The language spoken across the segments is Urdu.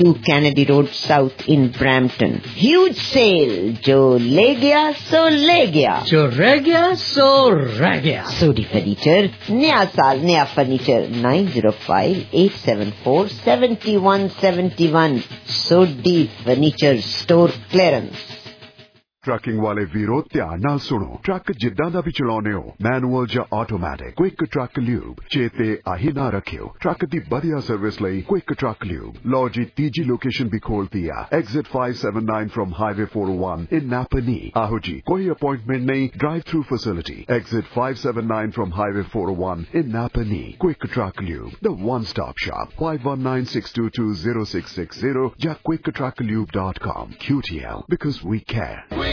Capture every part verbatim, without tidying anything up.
two Kennedy Road South in Brampton. Huge sale. Jo le gaya, so le gaya. Jo reh gaya, so reh gaya. Sodi Furniture. Naya saal, naya furniture. nine zero five, eight seven four, seven one seven one. Sodi Furniture Store Clearance. Trucking ਵਾਲੇ ਵੀਰੋ ਧਿਆਨ ਨਾਲ ਸੁਣੋ। ਟਰੱਕ ਜਿੱਦਾਂ ਦਾ ਵੀ ਚਲਾਉਣੇ ਹੋ, ਮੈਨੂਅਲ ਜਾਂ ਆਟੋਮੈਟਿਕ, ਕੁਇਕ ਟਰੱਕ ਲਿਊਬ ਚੇਤੇ ਆਹੀ ਨਾ ਰੱਖਿਓ। ਟਰੱਕ ਦੀ ਵਧੀਆ ਸਰਵਿਸ ਲਈ ਕੁਇਕ ਟਰੱਕ ਲਿਊਬ। ਲਓ ਜੀ ਤੀਜੀ ਲੋਕੇਸ਼ਨ ਵੀ ਖੋਲਤੀ ਆ, exit five seventy-nine from highway four oh one in Napanee. ਆਹੋ ਜੀ, ਕੋਈ ਅਪਾਇੰਟਮੈਂਟ ਨਹੀਂ, drive through facility. Exit five seventy-nine from highway four oh one in Napanee. Quick truck lube, the one stop shop. five one nine, six two two, zero six six zero ਜਾਂ quick truck lube dot com। Q T L, because we care।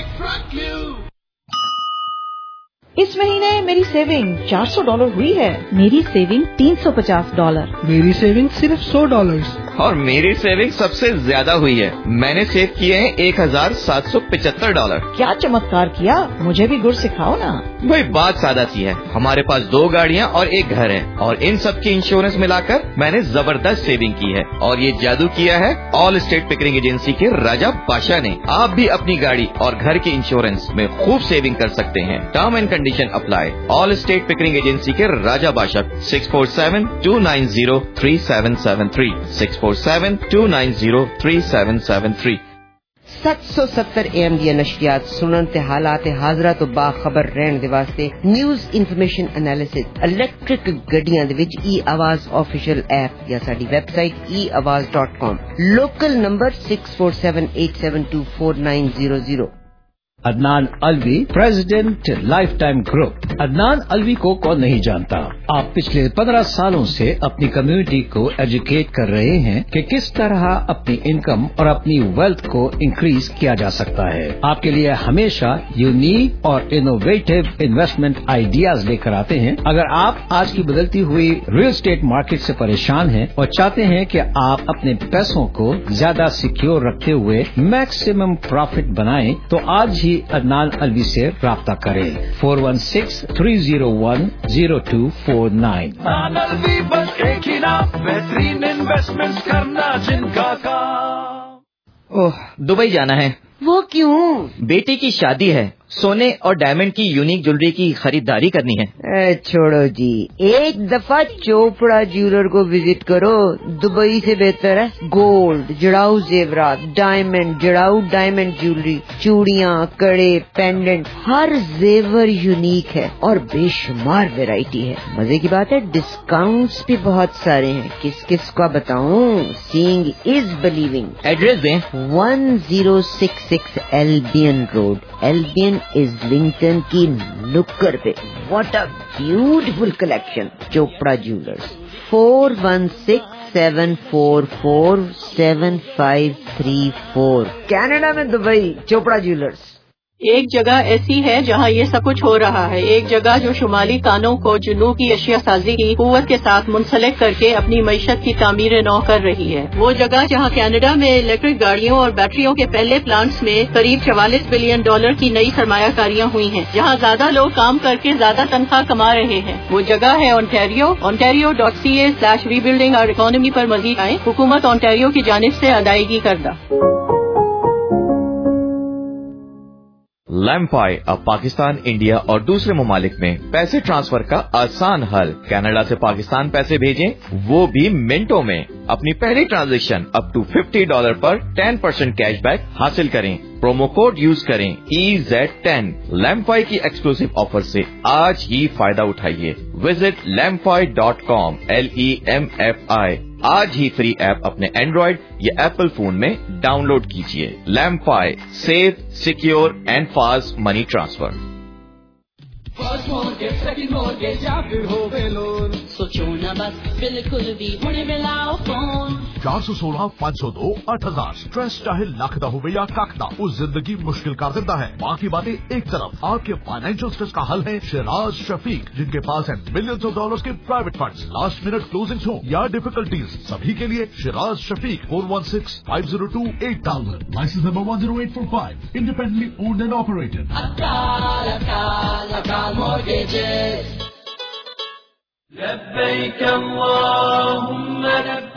इस महीने मेरी सेविंग चार सौ डॉलर हुई है। मेरी सेविंग तीन सौ पचास डॉलर। मेरी सेविंग सिर्फ सौ डॉलर। और मेरी सेविंग सबसे ज्यादा हुई है, मैंने सेव किए हैं एक हजार सात सौ पिचहत्तर डॉलर। क्या चमत्कार किया, मुझे भी गुर सिखाओ ना। भाई बात सादा सी है, हमारे पास दो गाड़ियाँ और एक घर है और इन सब की इंश्योरेंस मिलाकर मैंने जबरदस्त सेविंग की है। और ये जादू किया है ऑल स्टेट पिकरिंग एजेंसी के राजा बादशाह ने। आप भी अपनी गाड़ी और घर की इंश्योरेंस में खूब सेविंग कर सकते हैं। Term and condition apply. All state Pickering agency के Raja Badshah six four seven two nine zero three seven seven three six four seven two nine zero three seven seven three. सत्त सौ सत्तर एम ਦੀਆਂ ਨਸ਼ਰੀਆਤ ਸੁਣਨ ਤੇ ਹਾਲਾਤ ਹਾਜ਼ਰਾ ਤੋਂ ਬਾਖਬਰ ਰਹਿਣ ਦੇ ਵਾਸਤੇ ਨਿਊਜ਼ ਇਨਫੋਰਮੇਸ਼ਨ ਐਨਾਲਿਸਿਸ ਇਲੈਕਟ੍ਰਿਕ ਗੱਡੀਆਂ ਦੇ ਵਿੱਚ ਈ ਆਵਾਜ਼ ਆਫੀਸ਼ੀਅਲ ਐਪ ਜਾਂ ਸਾਡੀ website e awaz dot com। Local number six four seven eight seven two four nine zero zero। Adnan Alvi, president life time group. Adnan Alvi को कौन नहीं जानता। आप पिछले पंद्रह सालों से अपनी कम्युनिटी को एजुकेट कर रहे हैं कि किस तरह अपनी इनकम और अपनी वेल्थ को इंक्रीज किया जा सकता है। आपके लिए हमेशा यूनिक और इनोवेटिव इन्वेस्टमेंट आइडियाज लेकर आते हैं। अगर आप आज की बदलती हुई रियल एस्टेट मार्केट से परेशान हैं और चाहते हैं कि आप अपने पैसों को ज्यादा सिक्योर रखते हुए मैक्सिमम प्रॉफिट बनाएं, तो आज ही अदनान अलवी से राब्ता करें। four one six three zero one zero two four nine। Adnan Alvi बस एक ही नाम, बेहतरीन इन्वेस्टमेंट करना जिनका काम। ओह, दुबई जाना है। वो क्यों? बेटी की शादी है, सोने और डायमंड की यूनिक ज्वेलरी की खरीदारी करनी है। ए, छोड़ो जी, एक दफा चोपड़ा ज्वेलर को विजिट करो, दुबई से बेहतर है। गोल्ड, जड़ाऊ जेवरात, डायमंड, जड़ाऊ डायमंड ज्वेलरी, चूड़ियाँ, कड़े, पेंडेंट, हर जेवर यूनिक है और बेशुमार वैरायटी है। मजे की बात है, डिस्काउंट्स भी बहुत सारे हैं। किस किस का बताऊं? Seeing is believing. एड्रेस दें। one zero six six Albion road, Albion Islington की नुक्कड़ पे। What a beautiful collection. Chopra jewellers. four one six seven four four seven five three four। Canada में दुबई, चोपड़ा ज्वेलर्स। एक जगह ऐसी है जहाँ ये सब कुछ हो रहा है। एक जगह जो शुमाली कानों को जुनूबी अशिया साजी की कुव्वत के साथ मुंसलिक करके अपनी मईशत की तामीर नौ कर रही है। वो जगह जहाँ कनाडा में इलेक्ट्रिक गाड़ियों और बैटरियों के पहले प्लांट्स में करीब चवालीस बिलियन डॉलर की नई सरमायाकारियाँ हुई हैं, जहाँ ज्यादा लोग काम करके ज्यादा तनख्वाह कमा रहे हैं। वो जगह है Ontario. Ontario dot C A slash rebuilding our economy पर मजीद आए। हुकूमत ओंटारियो की जानिब से अदायगी करदा। लैम्फाई अब पाकिस्तान, इंडिया और दूसरे ममालिक में पैसे ट्रांसफर का आसान हल। कनाडा से पाकिस्तान पैसे भेजें, वो भी मिनटों में। अपनी पहली transaction up to fifty dollar पर टेन परसेंट कैशबैक हासिल करें। प्रोमो कोड यूज करें E Z ten। लैम्फाई की एक्सक्लूसिव ऑफर से आज ही फायदा उठाइए। Visit Lemfi dot com, L E M F I। आज ही फ्री ऐप अपने एंड्रॉइड या एप्पल फोन में डाउनलोड कीजिए। Lemfi, safe, secure and fast money transfer. First mortgage, second mortgage या फिर होवे लोन, सोचो ना बस, बिल्कुल भी हुणे मिलाओ फोन। चार सौ सोलह पाँच सौ दो आठ हजार। स्ट्रेस चाहे लख दा होवे या कख दा, उस जिंदगी मुश्किल कर देता है। बाकी बातें एक तरफ, आपके फाइनेंशियल स्ट्रेस का हल है शिराज शफीक, जिनके पास है मिलियंस ऑफ डॉलर्स के private funds. Last minute closing हो या डिफिकल्टीज, सभी के लिए Shiraz Shafiq. Four one six five zero two eight thousand. Licence number one zero eight four five. Independently owned and operated. Akal Akal Akal mortgages. لبيك اللهم لبيك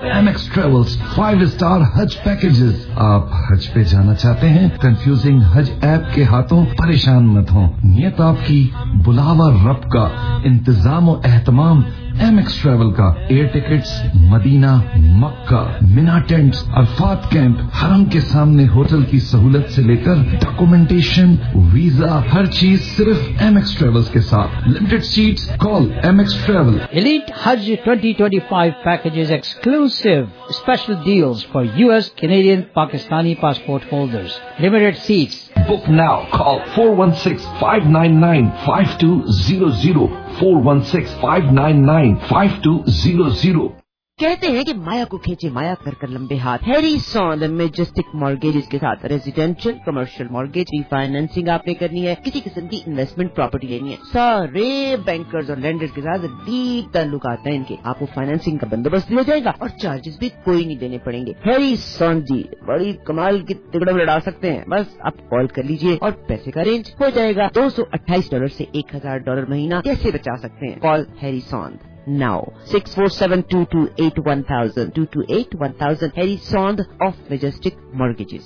एमेक्स ट्रेवल्स फाइव स्टार हज पैकेजेस। आप हज पे जाना चाहते हैं? कंफ्यूजिंग हज ऐप के हाथों परेशान मत हो। नियत आपकी, बुलावा रब का, इंतजाम और एहतमाम एमेक्स ट्रेवल का। Air tickets, Medina, Makkah, Mina tents, Arafat camp, हरम के सामने होटल की सहूलत से लेकर डॉक्यूमेंटेशन, वीजा, हर चीज सिर्फ एमेक्स ट्रेवल्स के साथ। Limited seats, call Amex travel. Elite Hajj twenty twenty-five packages exclusive special deals for U S, Canadian, Pakistani passport holders. Limited seats. Book now. Call four one six, five nine nine, five two zero zero. four one six, five nine nine, five two zero zero. कहते हैं कि माया को खींचे माया कर कर लंबे हाथ। हैरी सॉन्द मैजेस्टिक मॉर्गेजेस के साथ रेजिडेंशियल कमर्शियल मॉर्गेज रिफाइनेंसिंग आपने करनी है, किसी किस्म की इन्वेस्टमेंट प्रॉपर्टी लेनी है, सारे बैंकर्स और लेंडर्स के साथ डीप ताल्लुकात हैं इनके। आपको फाइनेंसिंग का बंदोबस्त दिया जाएगा और चार्जेस भी कोई नहीं देने पड़ेंगे। हैरी सॉन्द जी बड़ी कमाल की तिगड़म लड़ा सकते हैं। बस आप कॉल कर लीजिए और पैसे का अरेंज हो जाएगा। दो सौ अट्ठाईस डॉलर से एक हजार डॉलर महीना कैसे बचा सकते हैं? Call Harry Saund now. six four seven, two two eight, one thousand, two two eight, one thousand. Harry Sond of Majestic Mortgages.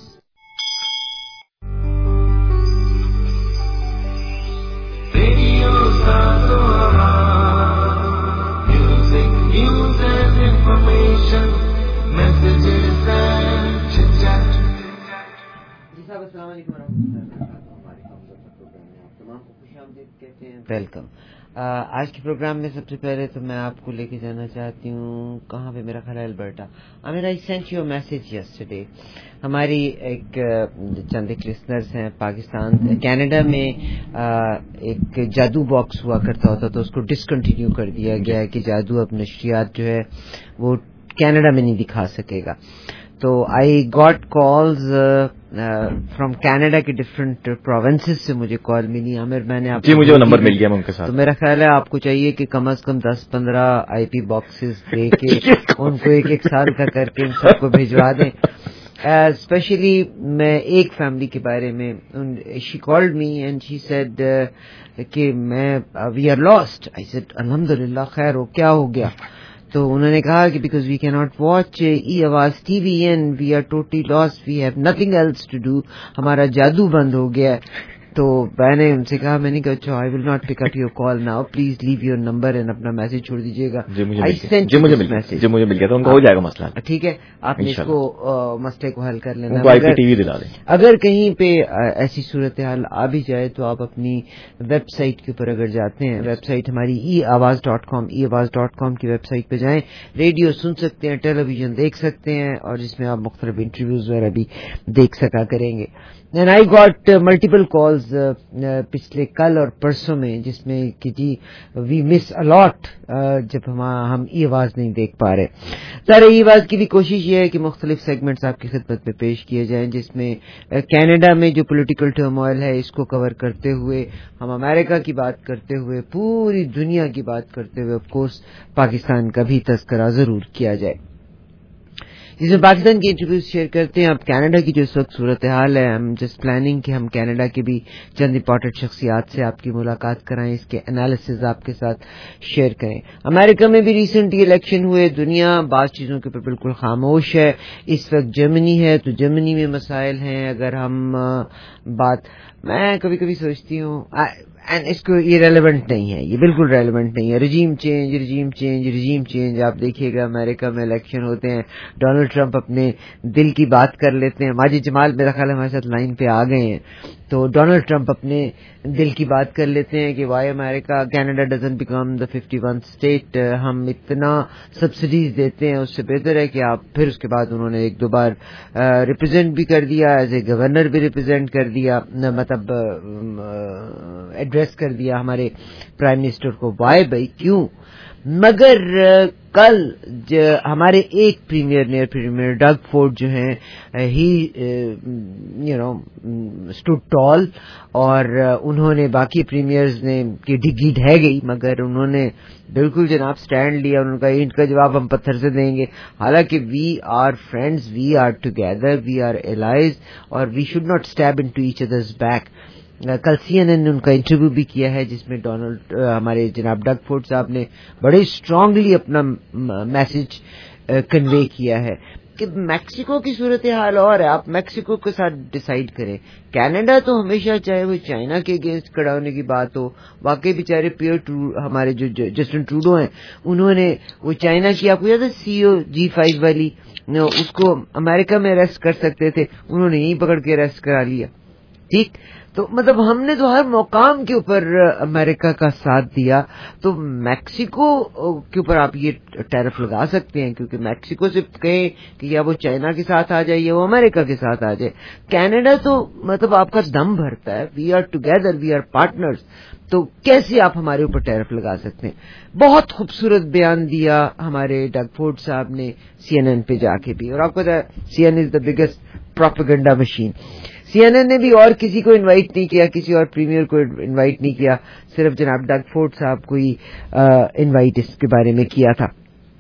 Radio Sandora, music, news and information, messages and chit-chat. जी साहब अस्सलाम वालेकुम रहमतुल्लाहि व वेलकम। आज के प्रोग्राम में सबसे पहले तो मैं आपको लेके जाना चाहती हूँ कहाँ पे, मेरा ख्याल है Alberta. Aamir, I sent you a message yesterday. हमारी एक चंद एक लिसनर्स हैं पाकिस्तान कनाडा में, एक जादू बॉक्स हुआ करता होता तो उसको डिसकंटिन्यू कर दिया गया है कि जादू अब नशरियात जो है वो कनाडा में नहीं दिखा सकेगा। तो I got calls from Canada के डिफरेंट प्रोविंसेस से मुझे कॉल मिली। आमिर, मैंने आपको जी मुझे वो नंबर मिल गया उनके साथ। तो मेरा ख्याल है आपको चाहिए कि कम से कम दस पंद्रह आईपी बॉक्सेस दे के उनको एक एक साल का करके इन सबको भिजवा दें। स्पेशली uh, मैं एक फैमिली के बारे में, she called me and she said कि मैं we are lost. I said अल्हम्दुलिल्लाह, खैर हो, क्या हो गया? तो उन्होंने कहा कि because we can not watch ई Awaz TV and we are totally lost, we have nothing else to do, हमारा जादू बंद हो गया है। तो मैंने उनसे कहा, मैंने कहा अच्छा I will not pick up your call now, please leave your number and अपना मैसेज छोड़ दीजिएगा। आई सेंट जी मुझे मैसेज जी मुझे मिल गया, तो उनको हो जाएगा मसला। ठीक है, आपने इसको मसले को हल कर लेना। आईपीटीवी दिला दें। अगर कहीं पे ऐसी सूरत हाल आ भी जाए तो आप अपनी वेबसाइट के ऊपर अगर जाते हैं, वेबसाइट हमारी ई आवाज डॉट कॉम ई आवाज डॉट कॉम की वेबसाइट पे जाएं, रेडियो सुन सकते हैं, टेलीविजन देख सकते हैं और जिसमें आप मुख्तलिफ इंटरव्यूज वगैरह भी देख सका करेंगे। And I got multiple calls पिछले कल और परसों में, जिसमें कि जी वी मिस अलॉट जब हम हम ई आवाज नहीं देख पा रहे। सारे ई आवाज की भी कोशिश ये है कि मुख्तलिफ सेगमेंट्स आपकी खिदमत में पेश किए जाएं, जिसमें कनाडा में जो पॉलिटिकल टर्मोइल है इसको कवर करते हुए, हम अमेरिका की बात करते हुए, पूरी दुनिया की बात करते हुए ऑफ कोर्स पाकिस्तान का भी तस्करा जरूर किया जाए, जिसमें पाकिस्तान की इंटरव्यूज शेयर करते हैं। अब कनाडा की जो इस वक्त सूरत हाल है, हम जस्ट प्लानिंग कि हम कनाडा के भी चंद इंपॉर्टेंट शख्सियात से आपकी मुलाकात कराएं, इसके एनालिसिस आपके साथ शेयर करें। अमेरिका में भी रिसेंटली इलेक्शन हुए, दुनिया बात चीजों के ऊपर बिल्कुल खामोश है। इस वक्त जर्मनी है तो जर्मनी में मसाइल हैं। अगर हम बात, मैं कभी कभी सोचती हूँ एंड इसको ये रेलेवेंट नहीं है, ये बिल्कुल रेलेवेंट नहीं है। Regime change regime change regime change आप देखिएगा अमेरिका में इलेक्शन होते हैं, डोनाल्ड ट्रंप अपने दिल की बात कर लेते हैं। माजिद जमाल मेरा ख्याल हमारे साथ लाइन पे आ गए हैं। तो डोनाल्ड ट्रंप अपने दिल की बात कर लेते हैं कि why America Canada doesn't become the fifty one state, हम इतना सब्सिडीज देते हैं, उससे बेहतर है कि आप, फिर उसके बाद उन्होंने एक दो बार रिप्रेजेंट भी कर दिया, एज ए गवर्नर भी रिप्रेजेंट कर दिया, मतलब एड्रेस कर दिया हमारे प्राइम मिनिस्टर को। वाई भाई क्यों? मगर कल हमारे एक प्रीमियर ने प्रीमियर डग फोर्ड जो हैं, he you know stood tall, और उन्होंने बाकी प्रीमियर्स ने की डिग्गी ढह गई, मगर उन्होंने बिल्कुल जनाब स्टैंड लिया। उनका ईंट का जवाब हम पत्थर से देंगे। हालांकि we are friends, we are together, we are allies, और we should not stab into each others back. कल सीएनएन ने उनका इंटरव्यू भी किया है, जिसमें डोनाल्ड हमारे जनाब डग फोर्ड साहब ने बड़े स्ट्रांगली अपना मैसेज کنوے کیا ہے کہ میکسیکو کی صورتحال اور ہے. آپ میکسیکو کے ساتھ ڈیسائیڈ کریں. کینیڈا تو ہمیشہ چاہے وہ چائنا کے اگینسٹ کھڑا ہونے کی بات ہو, واقعی بیچارے پیئر ہمارے جو جسٹن ٹروڈو ہیں انہوں نے وہ چائنا کی, آپ کو یاد ہے سی او جی فائیو والی, اس کو امریکہ میں اریسٹ کر سکتے تھے, انہوں نے یہیں پکڑ کے اریسٹ کرا لیا. ٹھیک, تو مطلب ہم نے تو ہر مقام کے اوپر امریکہ کا ساتھ دیا. تو میکسیکو کے اوپر آپ یہ ٹیرف لگا سکتے ہیں, کیونکہ میکسیکو سے کہیں کہ یا وہ چائنا کے ساتھ آ جائے یا وہ امریکہ کے ساتھ آ جائے. کینیڈا تو مطلب آپ کا دم بھرتا ہے, we are together, we are partners, تو کیسے آپ ہمارے اوپر ٹیرف لگا سکتے ہیں. بہت خوبصورت بیان دیا ہمارے ڈگ فورڈ صاحب نے سی این این پہ جا کے بھی, اور آپ کو پتا ہے C N N is the biggest propaganda machine. C N N نے بھی اور کسی کو انوائٹ نہیں کیا, کسی اور پریمیئر کو انوائٹ نہیں کیا, صرف جناب ڈگ فورڈ صاحب کو ہی انوائٹ اس کے بارے میں کیا تھا.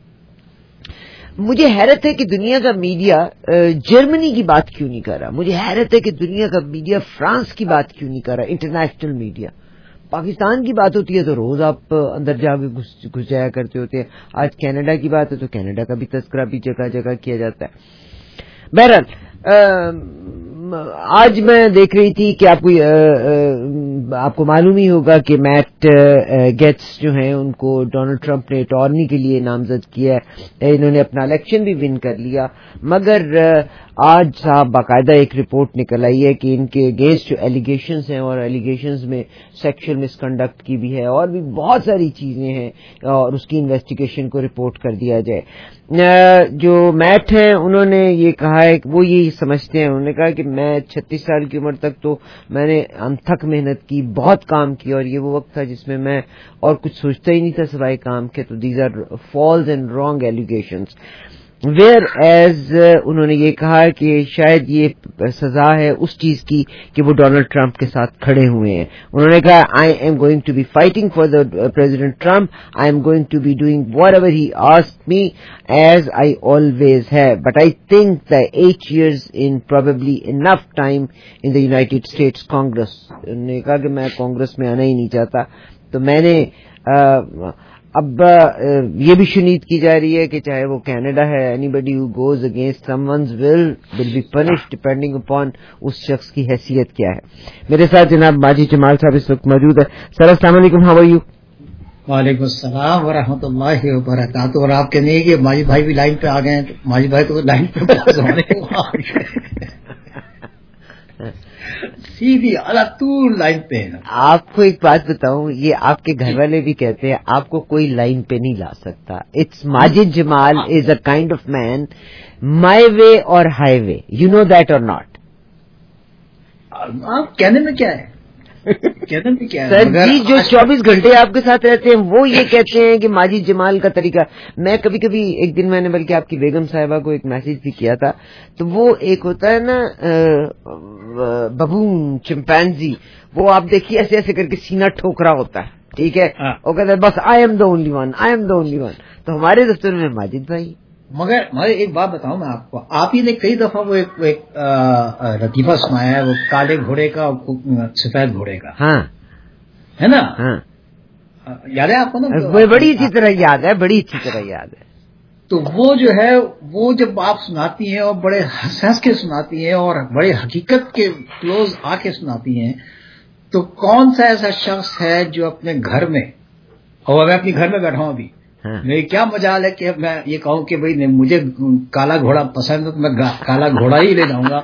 مجھے حیرت ہے کہ دنیا کا میڈیا جرمنی کی بات کیوں نہیں کر رہا. مجھے حیرت ہے کہ دنیا کا میڈیا فرانس کی بات کیوں نہیں کر رہا. انٹرنیشنل میڈیا پاکستان کی بات ہوتی ہے تو روز آپ اندر جا کے گھس جایا کرتے ہوتے ہیں. آج کینیڈا کی بات ہے تو کینیڈا کا بھی تذکرہ بھی جگہ جگہ کیا جاتا ہے. بہرحال آج میں دیکھ رہی تھی کہ آپ کو آپ کو معلوم ہی ہوگا کہ میٹ گیٹس جو ہیں ان کو ڈونلڈ ٹرمپ نے اٹارنی کے لیے نامزد کیا ہے. انہوں نے اپنا الیکشن بھی ون کر لیا, مگر آج صاحب باقاعدہ ایک رپورٹ نکل آئی ہے کہ ان کے اگینسٹ جو ایلیگیشنز ہیں, اور ایلیگیشنز میں سیکشل مس کنڈکٹ کی بھی ہے اور بھی بہت ساری چیزیں ہیں, اور اس کی انویسٹیگیشن کو رپورٹ کر دیا جائے. جو میٹ ہیں انہوں نے یہ کہا ہے کہ وہ یہ سمجھتے ہیں, انہوں نے کہا کہ میں چھتیس سال کی عمر تک تو میں نے انتھک محنت کی, بہت کام کیا, اور یہ وہ وقت تھا جس میں میں اور کچھ سوچتا ہی نہیں تھا سوائے کام کے. تو these are false and wrong allegations. Whereas انہوں نے یہ کہا کہ شاید یہ سزا ہے اس چیز کی کہ وہ ڈونلڈ ٹرمپ کے ساتھ کھڑے ہوئے ہیں. انہوں نے کہا I'm going to be fighting for the President Trump, I'm going to be doing whatever he asked me as I always have, but I think the eight years in probably enough time in the United States Congress. انہوں نے کہا کہ میں کانگریس میں آنا ہی نہیں چاہتا. تو میں نے اب یہ بھی شنید کی جا رہی ہے کہ چاہے وہ کینیڈا ہے, anybody who goes against some ones will will be punished depending upon اس شخص کی حیثیت کیا ہے. میرے ساتھ جناب ماجد جمال صاحب اس وقت موجود ہے. سر السلام علیکم, ہاؤ آر یو؟ وعلیکم السلام ورحمۃ اللہ وبرکاتہ. اور آپ کہنے کہ ماجد بھائی بھی لائن پہ آ گئے ہیں, تو ماجد بھائی تو لائن پہ سیدھی الطول لائن پہ ہے. آپ کو ایک بات بتاؤں, یہ آپ کے گھر والے بھی کہتے ہیں آپ کو کوئی لائن پہ نہیں لا سکتا. It's Majid Jamal is a kind of man, my way or highway you, know that or اور ناٹ. آپ کہنے میں کیا ہے, کہنے میں کیا ہے سر جی, جو چوبیس گھنٹے آپ کے ساتھ رہتے ہیں وہ یہ کہتے ہیں کہ ماجد جمال کا طریقہ. میں کبھی کبھی ایک دن میں نے بلکہ آپ کی بیگم صاحبہ کو ایک میسج بھی کیا تھا, تو وہ ایک ہوتا ہے نا ببون چمپینزی, وہ آپ دیکھیے ایسے ایسے کر کے سینہ ٹھوکرا ہوتا ہے, ٹھیک ہے, وہ کہتا ہے بس I'm the only one, I'm the only one. تو ہمارے دفتر میں ماجد بھائی. مگر مگر ایک بات بتاؤں میں آپ کو, آپ ہی نے کئی دفعہ وہ ایک, ایک لطیفہ سنایا ہے, وہ کالے گھوڑے کا اور سفید گھوڑے کا, ہاں ہے نا, ہاں یاد ہے آپ کو نا؟ وہ بڑی اچھی طرح یاد ہے, بڑی اچھی طرح یاد ہے. تو وہ جو ہے وہ جب آپ سناتی ہیں اور بڑے ہنس ہنس کے سناتی ہیں اور بڑے حقیقت کے کلوز آ کے سناتی ہیں, تو کون سا ایسا شخص ہے جو اپنے گھر میں, اور میں اپنے گھر میں بیٹھا ہوں ابھی, میری کیا مجال ہے کہ میں یہ کہوں کہ بھائی مجھے کالا گھوڑا پسند ہے تو میں کالا گھوڑا ہی لے جاؤں گا.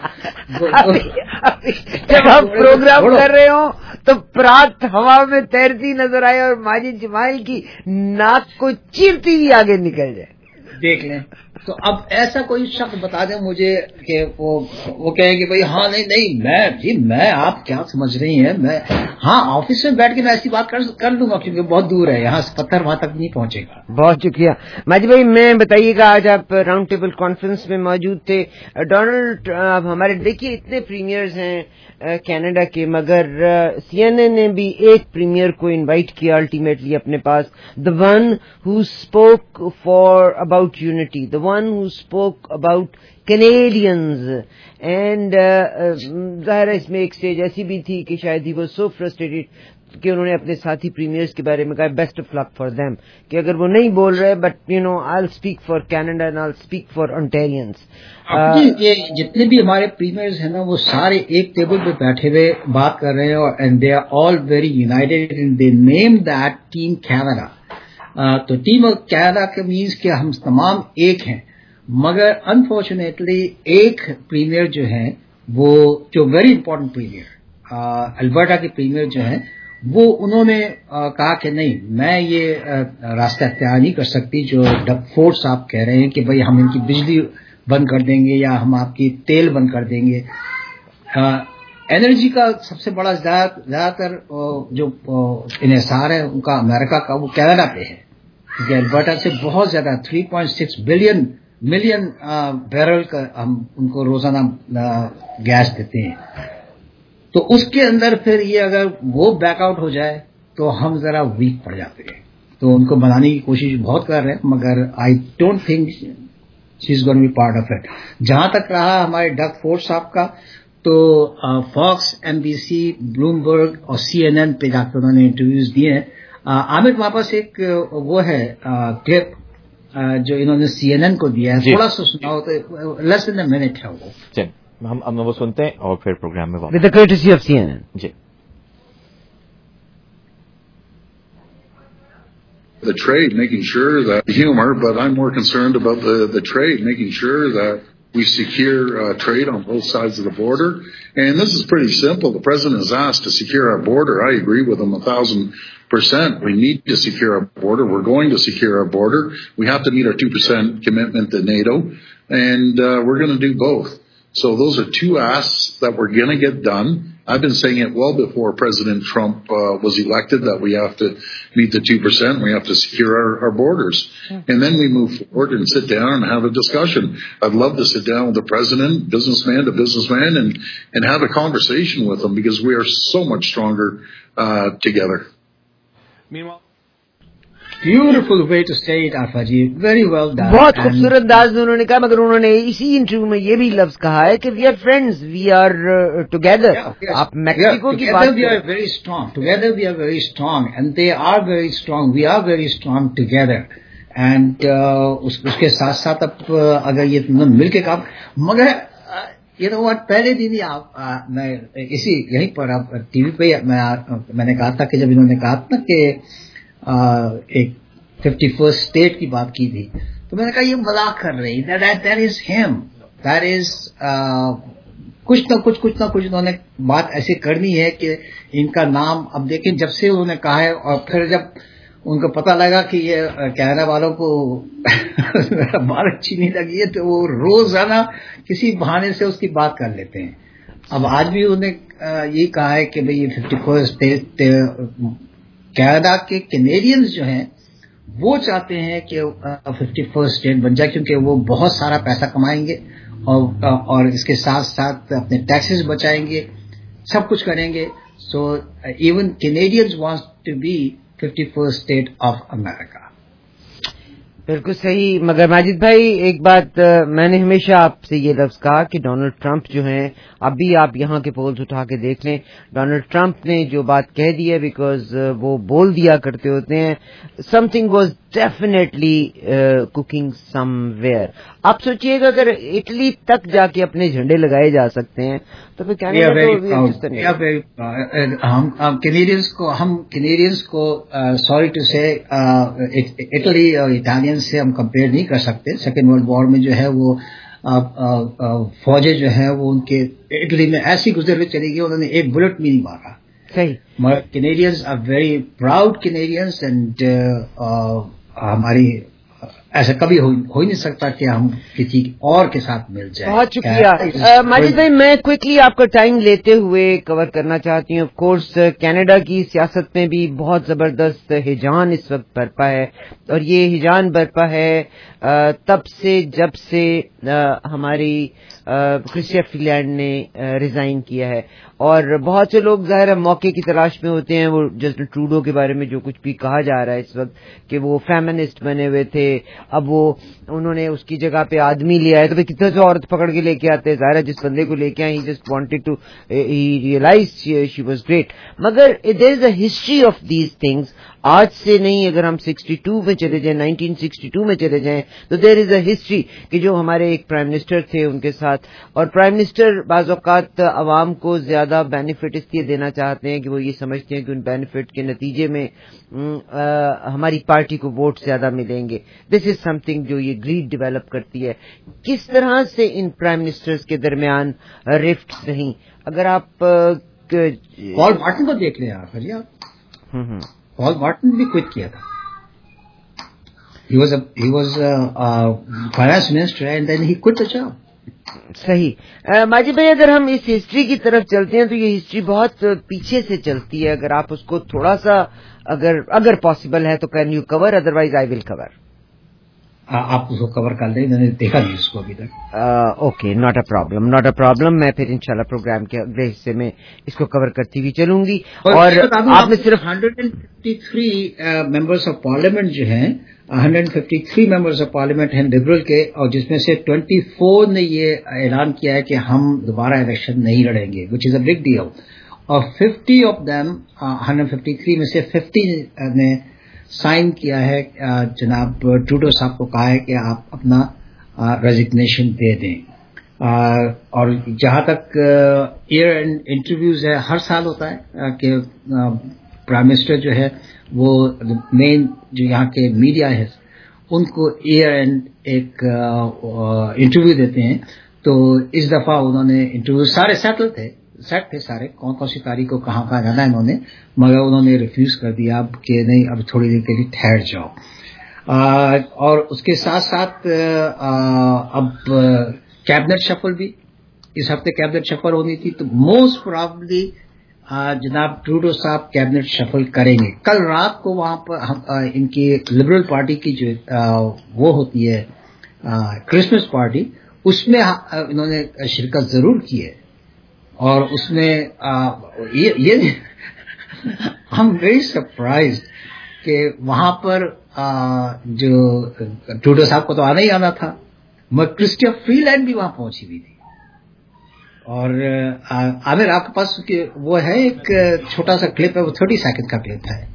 جب آپ پروگرام کر رہے ہوں تو پرات ہوا میں تیرتی نظر آئے اور ماجد جمال کی ناک کو چیرتی ہوئی آگے نکل جائے, دیکھ لیں. تو اب ایسا کوئی شخص بتا دیں مجھے کہ وہ وہ کہے کہ بھائی ہاں نہیں نہیں میں جی میں آپ کیا سمجھ رہی ہیں, میں ہاں آفس میں بیٹھ کے میں ایسی بات کر کر لوں گا کیونکہ بہت دور ہے, یہاں سے پتھر وہاں تک نہیں پہنچے گا. بہت شکریہ ماجد بھائی. میں بتائیے گا آج آپ راؤنڈ ٹیبل کانفرنس میں موجود تھے. ڈونلڈ اب ہمارے دیکھیے اتنے پریمیئرز ہیں کینیڈا کے, مگر سی این این نے بھی ایک پریمیئر کو انوائٹ کیا الٹیمیٹلی اپنے پاس, the one who spoke for about unity, the one who spoke about Canadians. And ظاہر ہے اس میں ایک اسٹیج ایسی بھی تھی کہ شاید ہی وہ سو فرسٹریٹڈ کہ انہوں نے اپنے ساتھی پریمیئرز کے بارے میں کہا best of luck for them کہ اگر وہ نہیں بول رہے but you know I will speak for Canada and I will speak for Ontarians. یہ جتنے بھی ہمارے پریمیئرز ہیں نا وہ سارے ایک ٹیبل پہ بیٹھے ہوئے بات کر رہے ہیں اور and they are all very united and they name that team Canada. تو ٹیم آف کینیڈا کے مینس کہ ہم تمام ایک ہیں, مگر انفارچونیٹلی ایک پریمیئر جو ہے وہ جو ویری امپورٹنٹ پریمیئر البرٹا کے پریمیئر جو ہیں وہ انہوں نے کہا کہ نہیں میں یہ راستہ اختیار نہیں کر سکتی جو ڈگ فورڈ صاحب کہہ رہے ہیں کہ بھئی ہم ان کی بجلی بند کر دیں گے یا ہم آپ کی تیل بند کر دیں گے. انرجی کا سب سے بڑا زیادہ تر جو انحصار ہے ان کا امریکہ کا وہ کینیڈا پہ ہے کیونکہ البرٹا سے بہت زیادہ three point six billion million barrel کا ہم ان کو روزانہ گیس دیتے ہیں. تو اس کے اندر پھر یہ اگر وہ بیک آؤٹ ہو جائے تو ہم ذرا ویک پڑ جاتے ہیں. تو ان کو بنانے کی کوشش بہت کر رہے ہیں مگر I don't think she is going to be part of it. جہاں تک رہا ہمارے ڈگ فورڈ صاحب کا تو Fox, M B C, Bloomberg اور سی این این پہ جا کے انہوں نے انٹرویوز دیے ہیں. عامر وہاں پاس ایک وہ ہے کلپ جو انہوں نے سی این این کو دیا ہے, تھوڑا سا سناؤ تو لیس دین اے منٹ ہے وہ. ہم ہم وہ سنتے ہیں اور پھر پروگرام میں with the courtesy of C N N. جی. The trade, making sure that humor, but I'm more concerned about the, the trade, making sure that we secure uh, trade on both sides of the border. And this is pretty simple. The president is asked to secure our border. I agree with him a thousand percent. We need to secure our border. We're going to secure our border. We have to meet our two percent commitment to NATO. And uh, we're going to do both. So those are two asks that we're going to get done. I've been saying it well before President Trump uh, was elected that we have to meet the two percent. We have to secure our, our borders. Mm-hmm. And then we move forward and sit down and have a discussion. I'd love to sit down with the president, businessman to businessman, and, and have a conversation with him because we are so much stronger uh, together. Meanwhile, beautiful way to say it آفا جی, ویری ویل ڈن. بہت خوبصورت انداز میں انہوں نے کہا, مگر انہوں نے اسی انٹرویو میں یہ بھی لفظ کہا ہے کہ we are friends, we are together. آپ میکسیکو کی بات, we are very strong together, we are very strong and they are very strong, we are very strong together. And اس کے ساتھ ساتھ اب اگر یہ مل کے کام, مگر یہ نو واٹ پہلے دن ہی آپ میں اسی یہیں پر آپ ٹی وی پہ میں نے کہا تھا کہ جب انہوں نے کہا تھا کہ ایک ففٹی فرسٹ اسٹیٹ کی بات کی تھی تو میں نے کہا یہ مذاق کر رہی, that is him, that is کچھ نہ کچھ کچھ نہ کچھ انہوں نے بات ایسی کرنی ہے کہ ان کا نام اب دیکھیں جب سے انہوں نے کہا ہے اور پھر جب ان کو پتہ لگا کہ یہ کینیڈا والوں کو بات اچھی نہیں لگی ہے تو وہ روزانہ کسی بہانے سے اس کی بات کر لیتے ہیں. اب آج بھی انہوں نے یہی کہا ہے کہ بھئی یہ ففٹی فرسٹ اسٹیٹ کینیڈا کے کینیڈینز جو ہیں وہ چاہتے ہیں کہ ففٹی فرسٹ اسٹیٹ بن جائے کیونکہ وہ بہت سارا پیسہ کمائیں گے اور اور اس کے ساتھ ساتھ اپنے ٹیکسز بچائیں گے, سب کچھ کریں گے. So even Canadians want to be fifty first state of America. بالکل صحیح. مگر ماجد بھائی ایک بات میں نے ہمیشہ آپ سے یہ لفظ کہا کہ ڈونلڈ ٹرمپ جو ہیں, اب بھی آپ یہاں کے پولز اٹھا کے دیکھ لیں, ڈونلڈ ٹرمپ نے جو بات کہہ دی ہے بیکاز وہ بول دیا کرتے ہوتے ہیں, something was definitely cooking somewhere. آپ سوچیے گا اگر اٹلی تک جا کے اپنے جھنڈے لگائے جا سکتے ہیں تو پھر ہم کینیڈینس کو ہم کینیڈینس کو سوری ٹو سے اٹلی اور اٹالین سے ہم کمپیئر نہیں کر سکتے. سیکنڈ ورلڈ وار میں جو ہے وہ فوجیں جو ہے وہ ان کے اٹلی میں ایسی گزر ہوئی چلی گئی, انہوں نے ایک بلٹ بھی نہیں مارا. صحیح. مگر Canadians are very proud Canadians and ہماری ایسا کبھی ہو ہی نہیں سکتا کہ ہم کسی اور کے ساتھ مل جائیں. بہت شکریہ ماجد بھائی. میں کوئکلی آپ کا ٹائم لیتے ہوئے کور کرنا چاہتی ہوں. آف کورس کینیڈا کی سیاست میں بھی بہت زبردست ہجان اس وقت برپا ہے, اور یہ ہجان برپا ہے تب سے جب سے ہماری کرسچیا فریلینڈ نے ریزائن کیا ہے, اور بہت سے لوگ ظاہر ہے موقع کی تلاش میں ہوتے ہیں. وہ جسٹن ٹروڈو کے بارے میں جو کچھ بھی کہا جا رہا ہے اس وقت کہ وہ فیمنسٹ بنے ہوئے تھے, اب وہ انہوں نے اس کی جگہ پہ آدمی لیا ہے, تو پھر کتنے سے عورت پکڑ کے لے کے آتے ہیں. ظاہر ہے جس بندے کو لے کے آئے, he just wanted to, he realize she was great. مگر there is a history of these things. آج سے نہیں, اگر ہم سکسٹی ٹو میں چلے جائیں, نائنٹین سکسٹی ٹو میں چلے جائیں, تو دیر از اے ہسٹری کہ جو ہمارے ایک پرائم منسٹر تھے ان کے ساتھ, اور پرائم منسٹر بعض اوقات عوام کو زیادہ بینیفٹ اس لیے دینا چاہتے ہیں کہ وہ یہ سمجھتے ہیں کہ ان بینیفٹ کے نتیجے میں ہماری پارٹی کو ووٹ زیادہ ملیں گے. دس از سم تھنگ جو یہ گریڈ ڈیولپ کرتی ہے. کس طرح سے ان پرائم منسٹرز کے درمیان رفٹ رہیں؟ اگر آپ پال مارٹن کو دیکھ لیں آپ, پال مارٹن بھی کوئٹ کیا تھا. He was a he was a, a finance minister and then he quit the job. صحیح. ماجد بھائی, اگر ہم اس ہسٹری کی طرف چلتے ہیں تو یہ ہسٹری بہت پیچھے سے چلتی ہے. اگر آپ اس کو تھوڑا سا اگر اگر پاسبل ہے تو can you cover, otherwise I will cover. آپ اس کو کور کر لیں, میں نے دیکھا نہیں اس کو ابھی تک. Okay, not a problem, not a problem. میں پھر انشاءاللہ پروگرام کے اگلے حصے میں اس کو کور کرتی ہوئی چلوں گی. اور آپ نے صرف hundred and fifty three members of parliament جو ہیں, hundred fifty three members of parliament ہیں لبرل کے, اور جس میں سے ٹوینٹی فور نے یہ اعلان کیا ہے کہ ہم دوبارہ الیکشن نہیں لڑیں گے, which is a big deal. اور fifty of them, hundred fifty three میں سے ففٹی نے سائن کیا ہے, جناب ٹروڈو صاحب کو کہا ہے کہ آپ اپنا ریزگنیشن دے دیں. اور جہاں تک ایئر اینڈ انٹرویوز ہے, ہر سال ہوتا ہے کہ پرائم منسٹر جو ہے وہ مین جو یہاں کے میڈیا ہے ان کو ایئر اینڈ ایک انٹرویو دیتے ہیں. تو اس دفعہ انہوں نے انٹرویو, سارے سیٹل تھے, سیٹ تھے سارے, کون کون سی تاریخ کو کہاں کہاں جانا ہے انہوں نے, مگر انہوں نے ریفیوز کر دیا اب کہ نہیں, اب تھوڑی دیر کے لیے ٹھہر جاؤ. اور اس کے ساتھ ساتھ اب کیبنٹ شفل بھی, اس ہفتے کیبنٹ شفل ہونی تھی, تو موسٹ پرابلی جناب ٹروڈو صاحب کیبنٹ شفل کریں گے. کل رات کو وہاں پر ان کی لبرل پارٹی کی جو وہ ہوتی ہے کرسمس پارٹی, اس میں انہوں نے شرکت ضرور کی ہے. اور اس میں یہ ہم ویری سرپرائزڈ کہ وہاں پر جو ٹروڈو صاحب کو تو آنا ہی آنا تھا, مگر کرسٹیا فری لینڈ بھی وہاں پہنچی ہوئی تھی. اور عامر آپ کے پاس وہ ہے ایک چھوٹا سا کلپ ہے, وہ تھرٹی سیکنڈ کا کلپ ہے,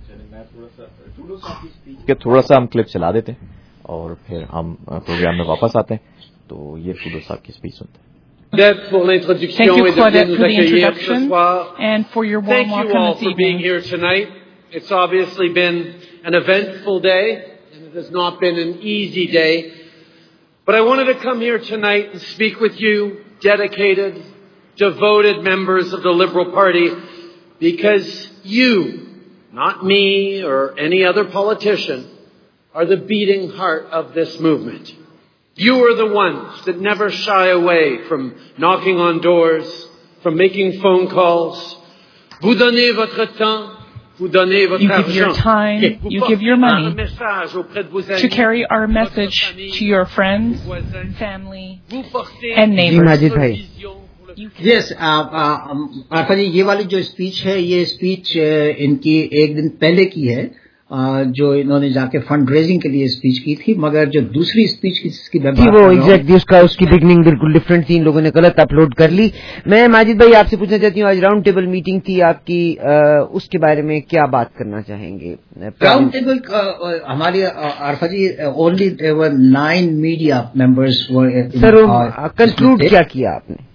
کہ تھوڑا سا ہم کلپ چلا دیتے ہیں اور پھر ہم پروگرام میں واپس آتے ہیں. تو یہ ٹروڈو صاحب کی اسپیچ سنتے ہیں. Thank you, Claudette, for the introduction and for your warm welcome this evening. Thank you all for being here tonight. It's obviously been an eventful day, and it has not been an easy day. But I wanted to come here tonight and speak with you, dedicated, devoted members of the Liberal Party, because you, not me or any other politician, are the beating heart of this movement. You are the ones that never shy away from knocking on doors, from making phone calls. Vous donnez votre temps, vous donnez votre argent. You give your time, you give your money to carry our message to your friends, family, and neighbors. Yes, Arfa جی, یہ والی جو اسپیچ ہے, یہ اسپیچ ان کی ایک دن پہلے کی ہے, جو انہوں نے جا کے فنڈ ریزنگ کے لیے اسپیچ کی تھی. مگر جو دوسری اسپیچ کی جس کی وہ ایگزیکٹلی اس کا اس کی بگننگ بالکل ڈفرینٹ تھی, ان لوگوں نے غلط اپلوڈ کر لی. میں ماجد بھائی آپ سے پوچھنا چاہتی ہوں, آج راؤنڈ ٹیبل میٹنگ تھی آپ کی, اس کے بارے میں کیا بات کرنا چاہیں گے؟ راؤنڈ ٹیبل ہماری Arifa ji only nine media members. Sir conclude کیا کیا آپ نے؟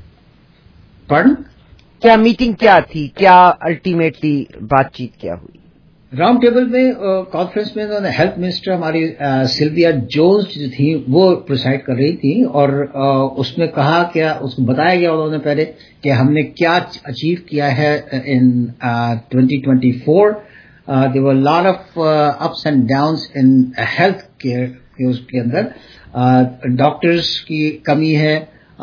پڑھن کیا میٹنگ کیا تھی, کیا الٹیمیٹلی بات چیت کیا ہوئی؟ راؤنڈ ٹیبل میں کانفرنس میں انہوں نے ہیلتھ منسٹر ہماری سلویا جونز جو تھیں وہ پریسائڈ کر رہی تھیں, اور اس میں کہا کیا اس کو بتایا گیا انہوں نے پہلے کہ ہم نے کیا اچیو کیا ہے in twenty twenty four. There were lot of ups and downs in health care اس کے اندر. ڈاکٹرز کی کمی ہے,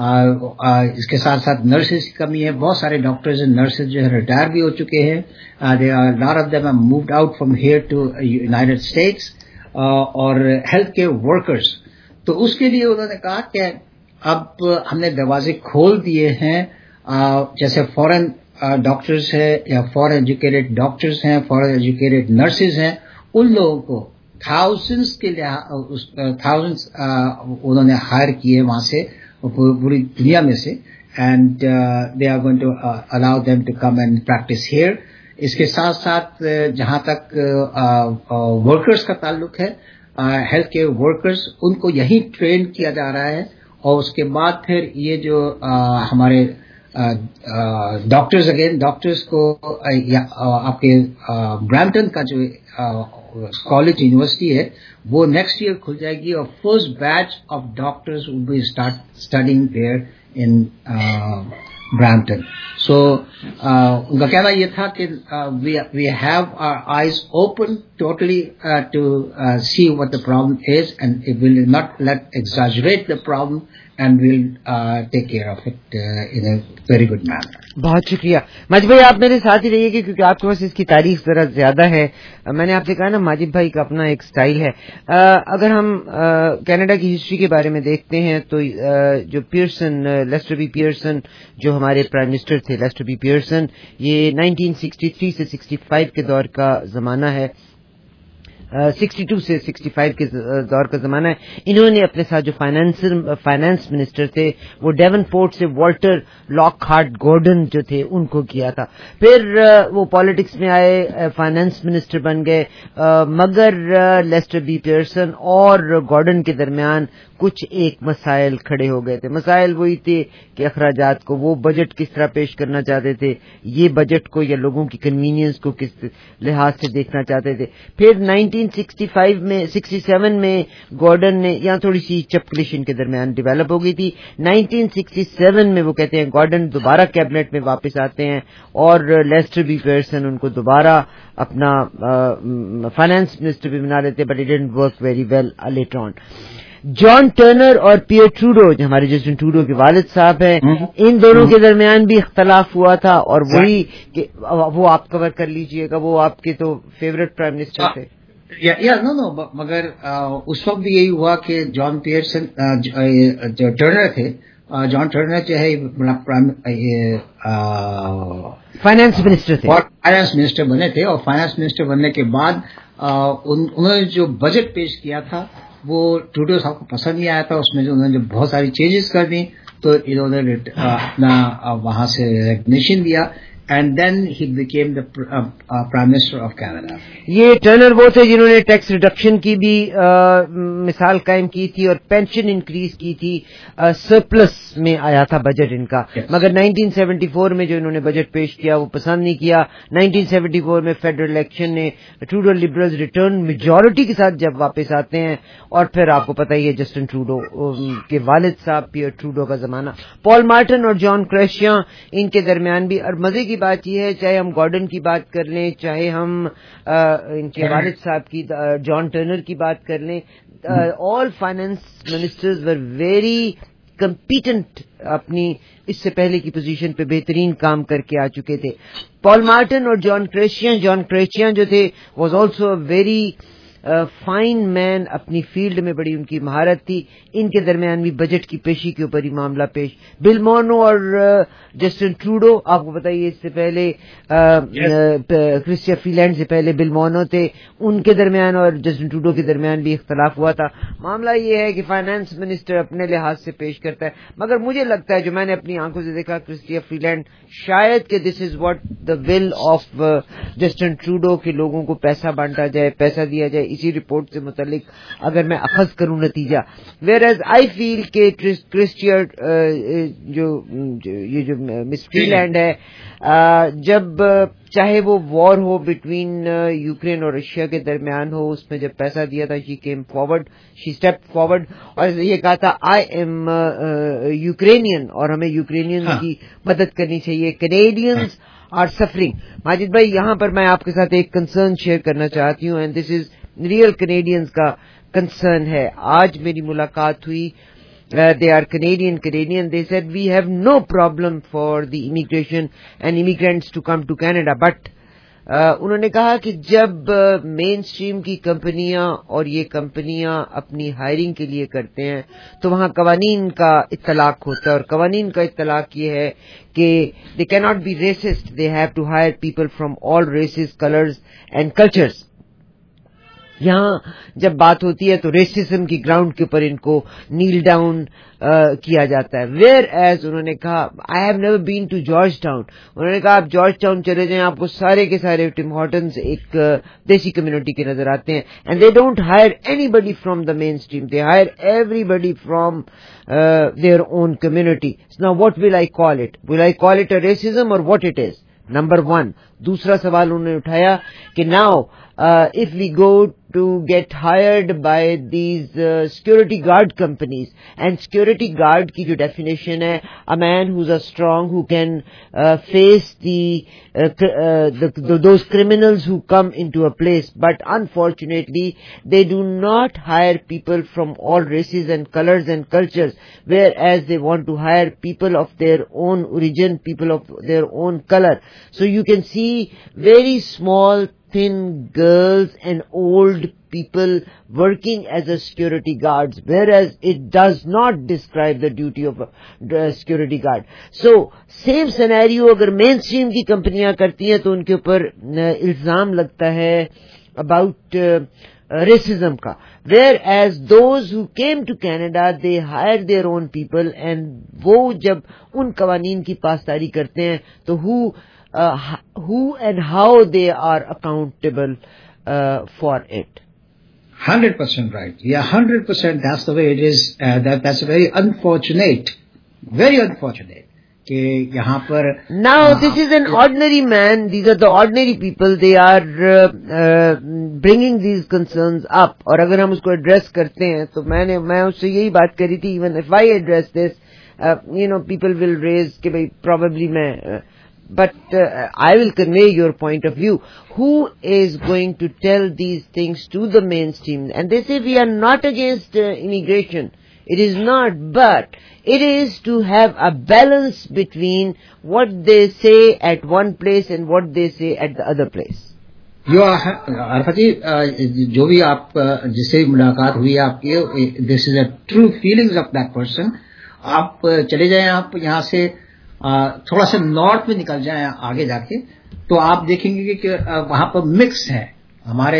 اس کے ساتھ ساتھ نرسز کی کمی ہے. بہت سارے ڈاکٹرز اینڈ نرسز جو ہے ریٹائر بھی ہو چکے ہیں. They are lot of them are moved out from here to United States. اور ہیلتھ کیئر ورکرز, تو اس کے لیے انہوں نے کہا کہ اب ہم نے دروازے کھول دیے ہیں, جیسے فورن ڈاکٹرز ہیں یا فورن ایجوکیٹڈ ڈاکٹرز ہیں, فورن ایجوکیٹڈ نرسز ہیں, ان لوگوں کو थाउजेंड्स के थाउजेंड्स उन्होंने हायर किए वहां से पूरी दुनिया में से, and they are going to allow them to come and practice here. इसके साथ साथ जहां तक वर्कर्स का ताल्लुक है, हेल्थ केयर वर्कर्स, उनको यही ट्रेन किया जा रहा है, और उसके बाद फिर ये जो uh, हमारे डॉक्टर्स अगेन डॉक्टर्स को आपके ब्रैम्पटन का जो कॉलेज यूनिवर्सिटी है वो नेक्स्ट ईयर खुल जाएगी, और first batch of doctors will be start studing there in Brampton. So उनका कहना ये था कि we have our eyes open totally to see what the problem is, and it will not let exaggerate the problem, and we'll uh, take care of it uh, in a very good manner. बहुत शुक्रिया माजिद भाई, आप मेरे साथ ही रहिएगा क्योंकि आपके पास इसकी तारीख जरा ज्यादा है। मैंने आपसे कहा ना माजिद भाई का अपना एक स्टाइल है। आ, अगर हम कनाडा की हिस्ट्री के बारे में देखते हैं तो आ, जो पियर्सन, लेस्टर बी पियर्सन जो हमारे प्राइम मिनिस्टर थे, लेस्टर बी पियर्सन, ये नाइनटीन सिक्सटी थ्री से सिक्सटी फाइव के दौर का जमाना है, सिक्सटी टू से सिक्सटी फाइव के दौर का जमाना है। इन्होंने अपने साथ जो फाइनेंस फाइनेंस मिनिस्टर थे वो डेवनपोर्ट से वॉल्टर लॉकहार्ट गॉर्डन जो थे उनको किया था। फिर वो पॉलिटिक्स में आए, फाइनेंस मिनिस्टर बन गए, मगर लेस्टर बी पियर्सन और गॉर्डन के दरमियान कुछ एक मसाइल खड़े हो गए थे। मसाइल वही थे कि अखराजात को वो बजट किस तरह पेश करना चाहते थे, ये बजट को या लोगों की कन्वीनियंस को किस लिहाज से देखना चाहते थे। फिर नाइनटीन सिक्सटी फाइव में सिक्सटी सेवन में गॉर्डन ने यहाँ थोड़ी सी चपकलिश इनके दरमियान डेवलप हो गई थी। नाइनटीन सिक्सटी सेवन में वो कहते हैं गॉर्डन दोबारा कैबिनेट में वापस आते हैं और लेस्टर बी पियर्सन उनको दोबारा अपना फाइनेंस मिनिस्टर भी बना लेते, but it didn't work very well later on. John Turner और पियर ट्रूडो जो हमारे जस्टिन ट्रूडो के वालिद साहब हैं, इन दोनों के दरमियान भी इख्तलाफ हुआ था, और वही कि वो आप कवर कर लीजिएगा, वो आपके तो फेवरेट प्राइम मिनिस्टर थे। या या नो नो मगर उस वक्त भी यही हुआ कि जॉन पियर्सन जो टर्नर थे, जॉन टर्नर जो है फाइनेंस मिनिस्टर थे, फाइनेंस मिनिस्टर बने थे, और फाइनेंस मिनिस्टर बनने के बाद उन्होंने जो बजट पेश किया था वो ट्रूडो साहब को पसंद नहीं आया था। उसमें जो उन्होंने बहुत सारी चेंजेस कर दी, तो इन्होंने अपना वहां से रेकग्निशन दिया, and then he became the uh, uh, Prime Minister of Canada. ये टर्नर वो थे जिन्होंने टैक्स रिडक्शन की भी आ, मिसाल कायम की थी और पेंशन इंक्रीज की थी। सरप्लस में आया था बजट इनका, yes. मगर नाइनटीन सेवेंटी फोर में जो इन्होंने बजट पेश किया वो पसंद नहीं किया। नाइनटीन सेवेंटी फोर में फेडरल इलेक्शन ने ट्रूडो लिबरल्स रिटर्न मेजॉरिटी के साथ जब वापस आते हैं, और फिर आपको पता ही है जस्टिन ट्रूडो के वालिद साहब पियर ट्रूडो का जमाना। पॉल मार्टन और जॉन क्रेशिया इनके दरमियान भी, और मजे की बात यह है चाहे हम गॉर्डन की बात कर लें, चाहे हम आ, इनके वालिद साहब की जॉन टर्नर की बात कर लें, all finance ministers were very competent, अपनी इससे पहले की पोजीशन पे बेहतरीन काम करके आ चुके थे। पॉल मार्टन और जॉन क्रेशियन जॉन क्रेशियन जो थे was also very fine man, अपनी फील्ड में बड़ी उनकी महारत थी। इनके दरमियान भी बजट की पेशी के ऊपर ही मामला पेश। बिल मोनो और जस्टिन ट्रूडो, आपको बताइए इससे पहले क्रिस्टिया फ्रीलैंड से पहले बिल मोनो थे, उनके दरमियान और जस्टिन ट्रूडो के दरमियान भी इख्तलाफ हुआ था। मामला ये है कि फाइनेंस मिनिस्टर अपने लिहाज से पेश करता है, मगर मुझे लगता है जो मैंने अपनी आंखों से देखा क्रिस्टिया फ्रीलैंड शायद कि this is what the will of Justin Trudeau के लोगों को पैसा बांटा जाए, पैसा दिया जाए। इसी रिपोर्ट से मुतालिक अगर मैं अखज करूं नतीजा, वेयर एज आई फील के क्रिस्टिया जो, जो ये जो मिस फ्रीलैंड है, जब चाहे वो वॉर हो बिटवीन यूक्रेन और रशिया के दरमियान हो, उसमें जब पैसा दिया था she came forward, she step forward और ये कहा था आई एम यूक्रेनियन और हमें यूक्रेनियन हाँ. की मदद करनी चाहिए, कैनेडियंस आर सफरिंग। माजिद भाई यहाँ पर मैं आपके साथ एक कंसर्न शेयर करना चाहती हूँ, and this is real Canadians का कंसर्न है। आज मेरी मुलाकात हुई, Uh, they are Canadian, Canadian. They said we have no problem for the immigration and immigrants to come to Canada. But uh, उन्होंने कहा कि जब मेन uh, स्ट्रीम की कंपनियां और ये कंपनियां अपनी हायरिंग के लिए करते हैं तो वहाँ कवानीन का इत्तलाक होता है, और कवानीन का इत्तलाक ये है कि they cannot be racist. They have to hire people from all races, colors and cultures. یہاں جب بات ہوتی ہے تو ریسزم کی گراؤنڈ کے اوپر ان کو نیل ڈاؤن کیا جاتا ہے. ویئر ایز انہوں نے کہا I have never been to Georgetown, انہوں نے کہا آپ جارج ٹاؤن چلے جائیں, آپ کو سارے کے سارے ٹم ہارٹنز ایک دیسی کمیونٹی کے نظر آتے ہیں. And they don't hire anybody from the mainstream, they hire everybody from their own community. Now what will I call it, will I call it a racism or what it is, number one. دوسرا سوال انہوں نے اٹھایا کہ now if we go to get hired by these uh, security guard companies, and security guard ki jo definition hai, a man who's a strong, who can uh, face the, uh, uh, the, the those criminals who come into a place, but unfortunately they do not hire people from all races and colors and cultures, whereas they want to hire people of their own origin, people of their own color. So you can see very small thin girls and old people working as a security guards, whereas it does not describe the duty of a security guard. So same scenario agar mainstream کی کمپنیاں کرتی ہیں تو ان کے اوپر الزام لگتا ہے about uh, racism کا, whereas those who came to Canada they hired their own people, and وہ جب ان قوانین کی پاسداری کرتے ہیں تو who Uh, who and how they are accountable uh, for it. one hundred percent right. Yeah, one hundred percent that's the way it is. Uh, that that's very unfortunate. Very unfortunate. کہ یہاں پر now uh, this is an ordinary man, these are the ordinary people, they are uh, uh, bringing these concerns up. اور اگر ہم اس کو ایڈریس کرتے ہیں تو میں نے میں اس سے یہی بات کری تھی, even if I address this, uh, you know, people will raise کہ بھائی probably میں uh, but uh, I will convey your point of view. Who is going to tell these things to the mainstream? And they say we are not against uh, immigration. It is not, but it is to have a balance between what they say at one place and what they say at the other place. جو عرفت جی جو بھی آپ جس سے ملاقات ہوئی آپ کی, this is a true feelings of that person. آپ چلے جائیں, آپ یہاں سے تھوڑا سا نارتھ میں نکل جائیں آگے جا کے تو آپ دیکھیں گے کہ وہاں پر مکس ہے, ہمارے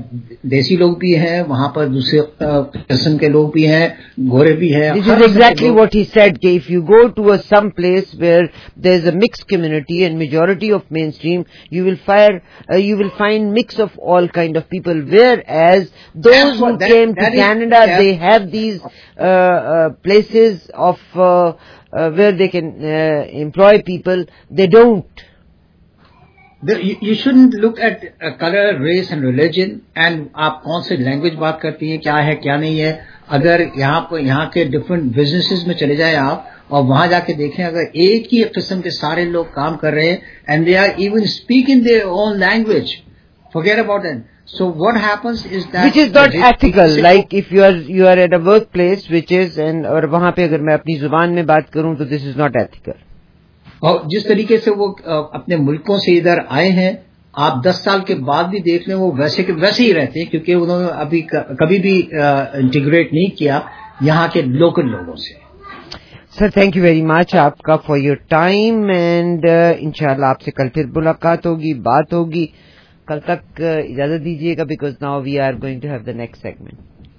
دیسی لوگ بھی ہیں, وہاں پر دوسرے قسم کے لوگ بھی ہیں, گورے بھی ہیں. This is exactly what he said, کہ if you go to a some place where there is a mixed community and majority of mainstream, you will find uh, you will find mix of all kind of people, whereas those who that, came that to is, Canada that, they have these uh, uh, places of uh, uh, where they can uh, employ people, they don't. You shouldn't look at uh, color, race and religion and آپ کون سے لینگویج بات کرتی ہیں, کیا ہے کیا نہیں ہے. اگر یہاں پر یہاں کے ڈفرینٹ بزنسز میں چلے جائیں آپ اور وہاں جا کے دیکھیں, اگر ایک ہی قسم کے سارے لوگ کام کر رہے ہیں and they are even speaking their own language, forget about it. So what happens is that which is not ethical. Like if you are you are at a workplace which is and اور وہاں پہ اگر میں اپنی زبان میں بات کروں تو this is not ethical. اور جس طریقے سے وہ اپنے ملکوں سے ادھر آئے ہیں, آپ دس سال کے بعد بھی دیکھ لیں وہ ویسے کے ویسے ہی رہتے ہیں, کیونکہ انہوں نے ابھی کبھی بھی انٹیگریٹ نہیں کیا یہاں کے لوکل لوگوں سے. Sir thank you very much آپ کا فار یور ٹائم, اینڈ انشاءاللہ آپ سے کل پھر ملاقات ہوگی, بات ہوگی. کل تک اجازت دیجیے گا because now we are going to have the next segment.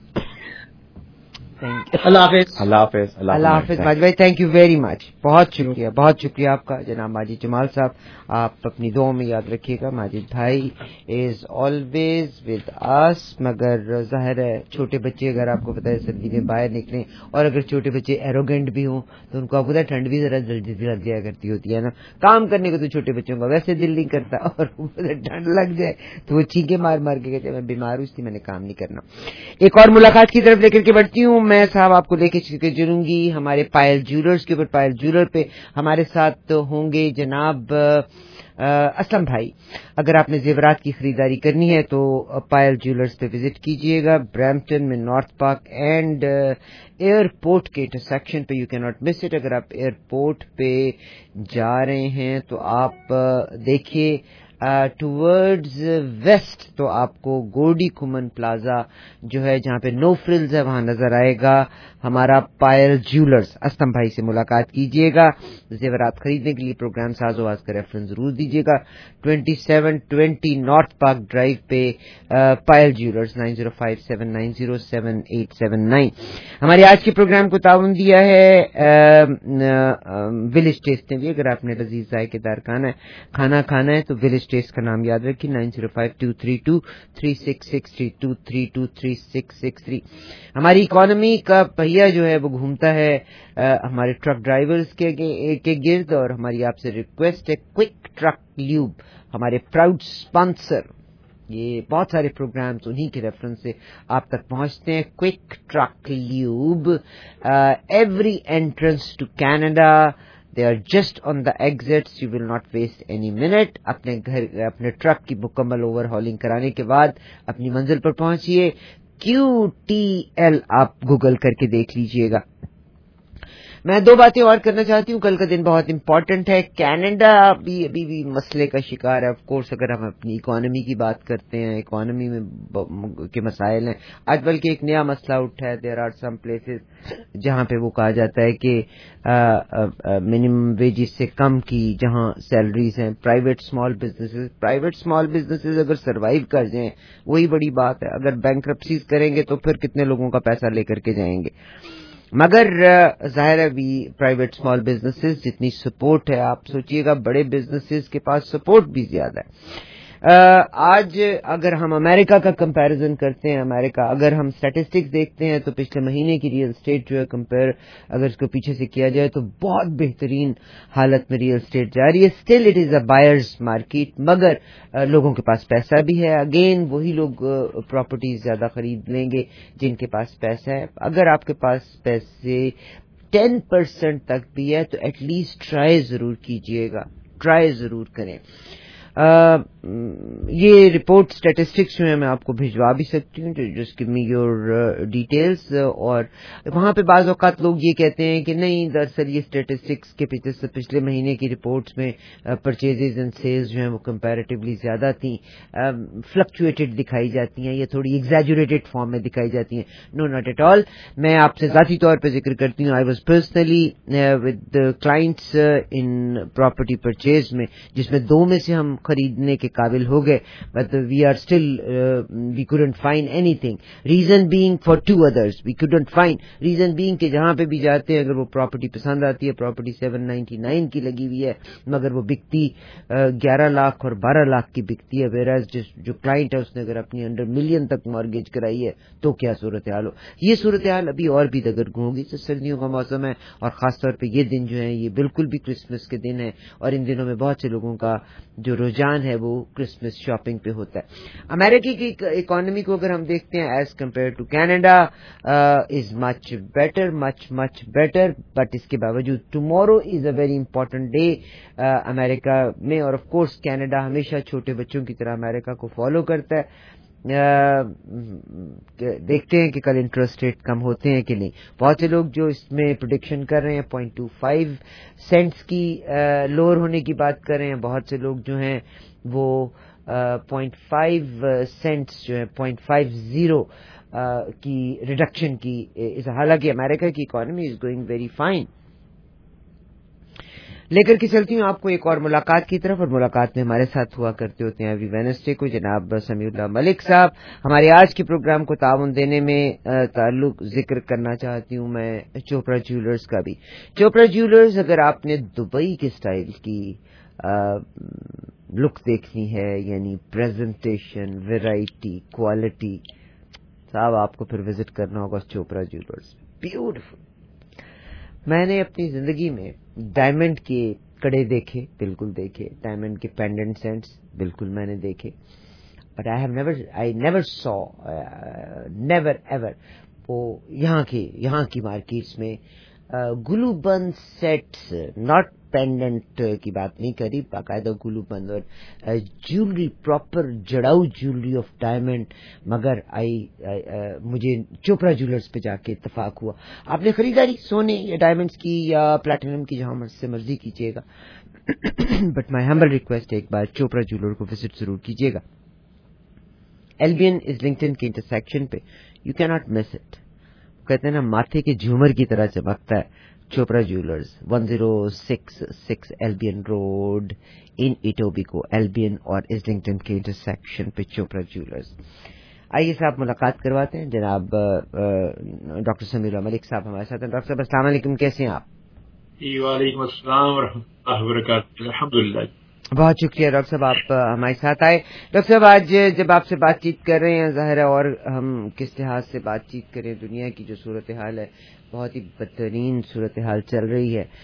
اللہ حافظ. اللہ حافظ. اللہ حافظ ماجد بھائی, تھینک یو ویری مچ. بہت شکریہ, بہت شکریہ آپ کا جناب ماجد جمال صاحب. آپ اپنی دعاؤں میں یاد رکھیے گا. ماجد بھائی از آلویز ود آس, مگر ظاہر ہے چھوٹے بچے اگر آپ کو پتا ہے سردی میں باہر نکلیں, اور اگر چھوٹے بچے ایروگینٹ بھی ہوں تو ان کو آپ کو پتا ہے ٹھنڈ بھی ذرا جلدی لگ جایا کرتی ہوتی ہے نا. کام کرنے کو تو چھوٹے بچوں کا ویسے دل نہیں کرتا, اور ٹھنڈ لگ جائے تو وہ چینکے مار مار کے کہتے ہیں میں بیمار ہوں اس لیے میں نے کام نہیں کرنا. ایک اور ملاقات کی طرف لے کر کے بڑھتی ہوں. میں صاحب آپ کو لے کے چلوں گی ہمارے پائل جیولرز کے اوپر. پائل جیولر پہ ہمارے ساتھ ہوں گے جناب اسلم بھائی. اگر آپ نے زیورات کی خریداری کرنی ہے تو پائل جیولرز پہ وزٹ کیجئے گا, برامپٹن میں نارتھ پارک اینڈ ایئرپورٹ کے انٹرسیکشن پہ. You can not miss it. اگر آپ ایئرپورٹ پہ جا رہے ہیں تو آپ دیکھیے ٹورڈز ویسٹ تو آپ کو گورڈی کمن پلازا جو ہے جہاں پہ نو فرلز ہے وہاں نظر آئے گا ہمارا پائل جیولرز. اسلم بھائی سے ملاقات کیجیے گا, زیورات خریدنے کے لیے پروگرام ساز و آواز کا ریفرنس ضرور دیجیے گا. Twenty seven twenty North Park Drive پہ Payal jewellers, nine zero five seven nine zero seven eight seven nine. ہمارے آج کے پروگرام کو تعاون دیا ہے ولیج ٹیسٹ نے بھی. اگر آپ نے لذیذ ذائقے دار کھانا ہے کھانا کھانا ہے تو ولیج ٹیسٹ کا نام یاد رکھیے, nine zero five two three two three six six three two three two three six six three. ہماری اکانومی کا پہیا جو ہے وہ گھومتا ہے ہمارے ٹرک ڈرائیورز کے کے گرد, اور ہماری آپ سے ریکویسٹ ہے کوئک ٹرک لیوب ہمارے پراؤڈ اسپانسر. یہ بہت سارے پروگرامز انہی کے ریفرنس سے آپ تک پہنچتے ہیں. Quick Truck Lube, every entrance to Canada, they are just on the exits, you will not waste any minute. اپنے گھر اپنے ٹرک کی مکمل اوور ہالنگ کرانے کے بعد اپنی منزل پر پہنچیے. کیو ٹی ایل آپ گوگل کر کے دیکھ لیجئے گا. میں دو باتیں اور کرنا چاہتی ہوں. کل کا دن بہت امپورٹنٹ ہے. کینیڈا بھی ابھی بھی مسئلے کا شکار ہے. آف کورس اگر ہم اپنی اکانومی کی بات کرتے ہیں, اکانومی میں کے مسائل ہیں. آج بلکہ ایک نیا مسئلہ اٹھا ہے. دیر آر سم پلیسز جہاں پہ وہ کہا جاتا ہے کہ منیمم ویجز سے کم کی جہاں سیلریز ہیں. Private small businesses private small businesses اگر سروائیو کر جائیں وہی بڑی بات ہے. اگر بینکرپسیز کریں گے تو پھر کتنے لوگوں کا پیسہ لے کر کے جائیں گے. مگر ظاہر ہے بھی پرائیویٹ اسمال بزنسز جتنی سپورٹ ہے, آپ سوچئے گا بڑے بزنسز کے پاس سپورٹ بھی زیادہ ہے. آج اگر ہم امریکہ کا کمپیریزن کرتے ہیں, امریکہ اگر ہم اسٹیٹسٹکس دیکھتے ہیں تو پچھلے مہینے کی ریئل اسٹیٹ جو ہے کمپیئر اگر اس کو پیچھے سے کیا جائے تو بہت بہترین حالت میں ریئل اسٹیٹ جا رہی ہے. Still it is a buyers market, مگر لوگوں کے پاس پیسہ بھی ہے. اگین وہی لوگ پراپرٹیز زیادہ خرید لیں گے جن کے پاس پیسہ ہے. اگر آپ کے پاس پیسے ٹین پرسینٹ تک بھی ہے تو ایٹ لیسٹ ٹرائی ضرور کیجئے گا, ٹرائی ضرور کریں. Uh, یہ رپورٹ اسٹیٹسٹکس جو ہے میں آپ کو بھجوا بھی سکتی ہوں, just give me your details. اور وہاں پہ بعض اوقات لوگ یہ کہتے ہیں کہ نہیں دراصل یہ اسٹیٹسٹکس کے پیچھے پچھلے مہینے کی رپورٹس میں پرچیزز اینڈ سیلز جو ہیں وہ کمپیریٹیولی زیادہ تھیں, فلکچویٹڈ دکھائی جاتی ہیں, یہ تھوڑی ایگزیجوریٹڈ فارم میں دکھائی جاتی ہیں. No not at all. میں آپ سے ذاتی طور پہ ذکر کرتی ہوں, I was personally with clients in property purchase میں جس میں دو میں سے ہم خریدنے کے قابل ہو گئے, but we are still we couldn't find anything. Reason being for to others we couldn't find. Reason being کہ جہاں پہ بھی جاتے ہیں اگر وہ پراپرٹی پسند آتی ہے, پراپرٹی سیون نائنٹی نائن کی لگی ہوئی ہے مگر وہ بکتی گیارہ لاکھ اور بارہ لاکھ کی بکتی ہے, ویراز جو کلائنٹ ہے اس نے اگر اپنی انڈر ملین تک مارگیج کرائی ہے تو کیا صورتحال ہو. یہ صورتحال ابھی اور بھی دگرگوں ہوگی. سردیوں کا موسم ہے اور خاص طور پہ یہ دن جو ہے یہ بالکل بھی کرسمس کے دن ہے, اور ان دنوں میں بہت سے لوگوں کا جو رجحان ہے وہ کرسمس شاپنگ پہ ہوتا ہے. امریکہ کی اکانومی کو اگر ہم دیکھتے ہیں as compare to Canada is much better much much better, but اس کے باوجود tomorrow is a very important day امریکہ میں. اور آف کورس کینیڈا ہمیشہ چھوٹے بچوں کی طرح امریکہ کو فالو کرتا ہے. دیکھتے ہیں کہ کل انٹرسٹ ریٹ کم ہوتے ہیں کہ نہیں. بہت سے لوگ جو اس میں پریڈکشن کر رہے ہیں پوائنٹ ٹو فائیو سینٹس کی لوور ہونے کی بات کر رہے ہیں, بہت سے لوگ جو ہیں وہ پوائنٹ فائیو سینٹس جو ہے پوائنٹ فائیو زیرو کی ریڈکشن کی. حالانکہ امریکہ کی economy is going very fine. لے کر کے چلتی ہوں آپ کو ایک اور ملاقات کی طرف, اور ملاقات میں ہمارے ساتھ ہوا کرتے ہوتے ہیں ایوری وینسڈے کو جناب سمیع اللہ ملک صاحب. ہمارے آج کے پروگرام کو تعاون دینے میں تعلق ذکر کرنا چاہتی ہوں میں چوپڑا جیولرز کا بھی. چوپڑا جیولرز اگر آپ نے دبئی کے سٹائل کی لک دیکھنی ہے, یعنی پریزنٹیشن, ویرائٹی, کوالٹی, صاحب آپ کو پھر وزٹ کرنا ہوگا چوپڑا جیولرز. بیوٹیفل. میں نے اپنی زندگی میں ڈائمنڈ کے کڑے دیکھے, بالکل دیکھے, ڈائمنڈ کے پینڈنٹ سیٹس بالکل میں نے دیکھے, but I have never I never saw never ever وہ یہاں کی یہاں کی مارکیٹس میں گلو بند سیٹس، ناٹ پینڈنٹ کی بات نہیں کری، باقاعدہ گلو بند اور جیولری، پراپر جڑاؤ جیولری آف ڈائمنڈ. مگر آئی مجھے چوپڑا جیولرز پہ جا کے اتفاق ہوا. آپ نے خریداری سونے یا ڈائمنڈس کی یا پلیٹینم کی جہاں سے مرضی کیجیے گا، بٹ مائی ہمبل ریکویسٹ ایک بار چوپڑا جیولر کو وزٹ ضرور کیجیے گا. ایلبین از لنکٹن کے انٹرسیکشن پہ، you can not miss it. کہتے ہیں نا ماتھے کے جھومر کی طرح چمکتا ہے. Chopra jewellers, one zero six six Albion Road in Etobicoke, Albion اور ایزلنگٹن کے انٹرسیکشن پہ چوپڑا جیولرز. آئیے صاحب ملاقات کرواتے ہیں. جناب ڈاکٹر سمیع ملک صاحب ہمارے ساتھ ہیں. ڈاکٹر صاحب السلام علیکم، کیسے ہیں آپ؟ جی وعلیکم السلام ورحمۃ اللہ وبرکاتہ. الحمدللہ. بہت شکریہ ڈاکٹر صاحب آپ ہمارے ساتھ آئے. ڈاکٹر صاحب آج جب آپ سے بات چیت کر رہے ہیں، ظاہر ہے اور ہم کس لحاظ سے بات چیت کریں، دنیا کی جو صورتحال ہے بہت ہی بدترین صورتحال چل رہی ہے.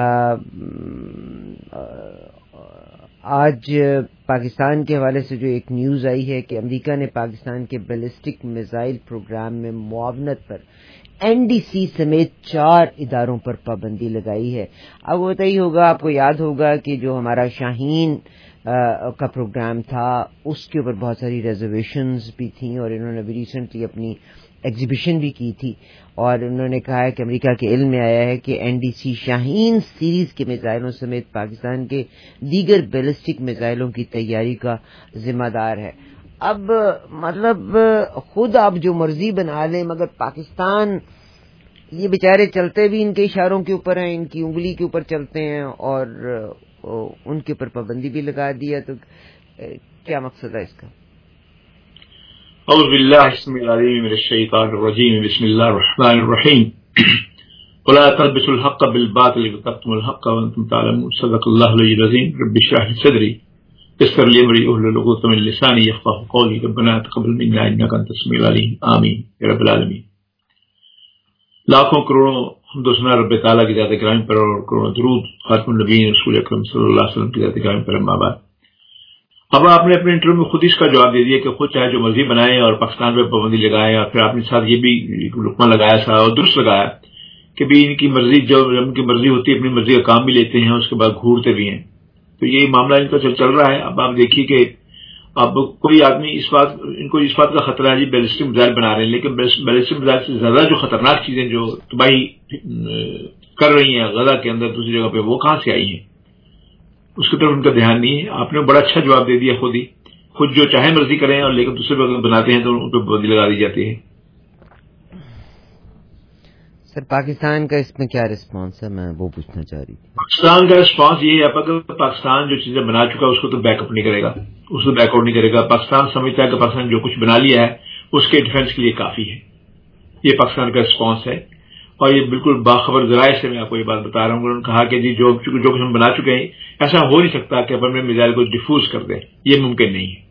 آج پاکستان کے حوالے سے جو ایک نیوز آئی ہے کہ امریکہ نے پاکستان کے بیلسٹک میزائل پروگرام میں معاونت پر این ڈی سی سمیت چار اداروں پر پابندی لگائی ہے. اب وہ ہی ہوگا، آپ کو یاد ہوگا کہ جو ہمارا شاہین کا پروگرام تھا اس کے اوپر بہت ساری ریزرویشنز بھی تھیں، اور انہوں نے ابھی ریسنٹلی اپنی ایگزیبیشن بھی کی تھی، اور انہوں نے کہا ہے کہ امریکہ کے علم میں آیا ہے کہ N D C Shaheen series کے میزائلوں سمیت پاکستان کے دیگر بیلسٹک میزائلوں کی تیاری کا ذمہ دار ہے. اب مطلب خود آپ جو مرضی بنا لیں، مگر پاکستان یہ بیچارے چلتے بھی ان کے اشاروں کے اوپر ہیں، ان کی انگلی کے اوپر چلتے ہیں، اور ان کے اوپر پابندی بھی لگا دیا. تو کیا مقصد ہے اس کا؟ اعوذ باللہ السمیع العلیم من الشیطان الرجیم، بسم اللہ الرحمن الرحیم. ولا تلبسوا الحق بالباطل وتكتموا الحق وانتم تعلمون. صدق اللہ العلی العظیم. رب اشرح لي صدری یسر لی امری واحلل عقدۃ من لسانی یفقهوا قولی. ربنا تقبل منا انک انت السمیع العلیم. آمین یا رب العالمین. لاکھوں کروڑوں حمد و ثنا رب تعالیٰ کی ذات گرامی پر، اور کروڑوں درود خاتم النبیین رسول اکرم صلی اللہ علیہ وسلم کی ذات گرامی پر. اما بعد، اب آپ نے اپنے انٹرویو میں خود اس کا جواب دے دیا کہ خود چاہے جو مرضی بنائیں اور پاکستان پہ پابندی لگائیں، اور پھر آپ نے ساتھ یہ بھی لقمہ لگایا تھا اور درست لگایا کہ بھی ان کی مرضی، جو ان کی مرضی ہوتی ہے اپنی مرضی کا کام بھی لیتے ہیں، اس کے بعد گھورتے بھی ہیں. تو یہ معاملہ ان کا چل چل رہا ہے. اب آپ دیکھیے کہ اب کوئی آدمی اس بات ان کو اس بات کا خطرہ ہے جی بیلسٹک میزائل بنا رہے ہیں، لیکن بیلسٹک میزائل سے زیادہ جو خطرناک چیزیں جو تباہی کر رہی ہیں غزہ کے اندر دوسری جگہ پہ، وہ کہاں سے آئی ہیں؟ اس کی طرف ان کا دھیان نہیں ہے. آپ نے بڑا اچھا جواب دے دیا. خود ہی خود جو چاہے مرضی کریں، اور لیکن دوسرے لوگ بناتے ہیں تو ان پہ پابندی لگا دی جاتی ہے. سر پاکستان کا اس میں کیا رسپانس ہے، میں وہ پوچھنا چاہ رہی تھی. پاکستان کا رسپانس یہ ہے کہ پاکستان جو چیزیں بنا چکا ہے اس کو تو بیک اپ نہیں کرے گا، اس کو بیک آؤٹ نہیں کرے گا. پاکستان سمجھتا ہے کہ پاکستان جو کچھ بنا لیا ہے اس کے ڈیفینس کے لیے کافی ہے. یہ پاکستان کا رسپانس ہے، اور یہ بالکل باخبر ذرائع سے میں آپ کو یہ بات بتا رہا ہوں. انہوں نے کہا کہ جی جو جو کچھ ہم بنا چکے ہیں، ایسا ہو نہیں سکتا کہ اپنے میزائل کو ڈیفیوز کر دیں، یہ ممکن نہیں ہے.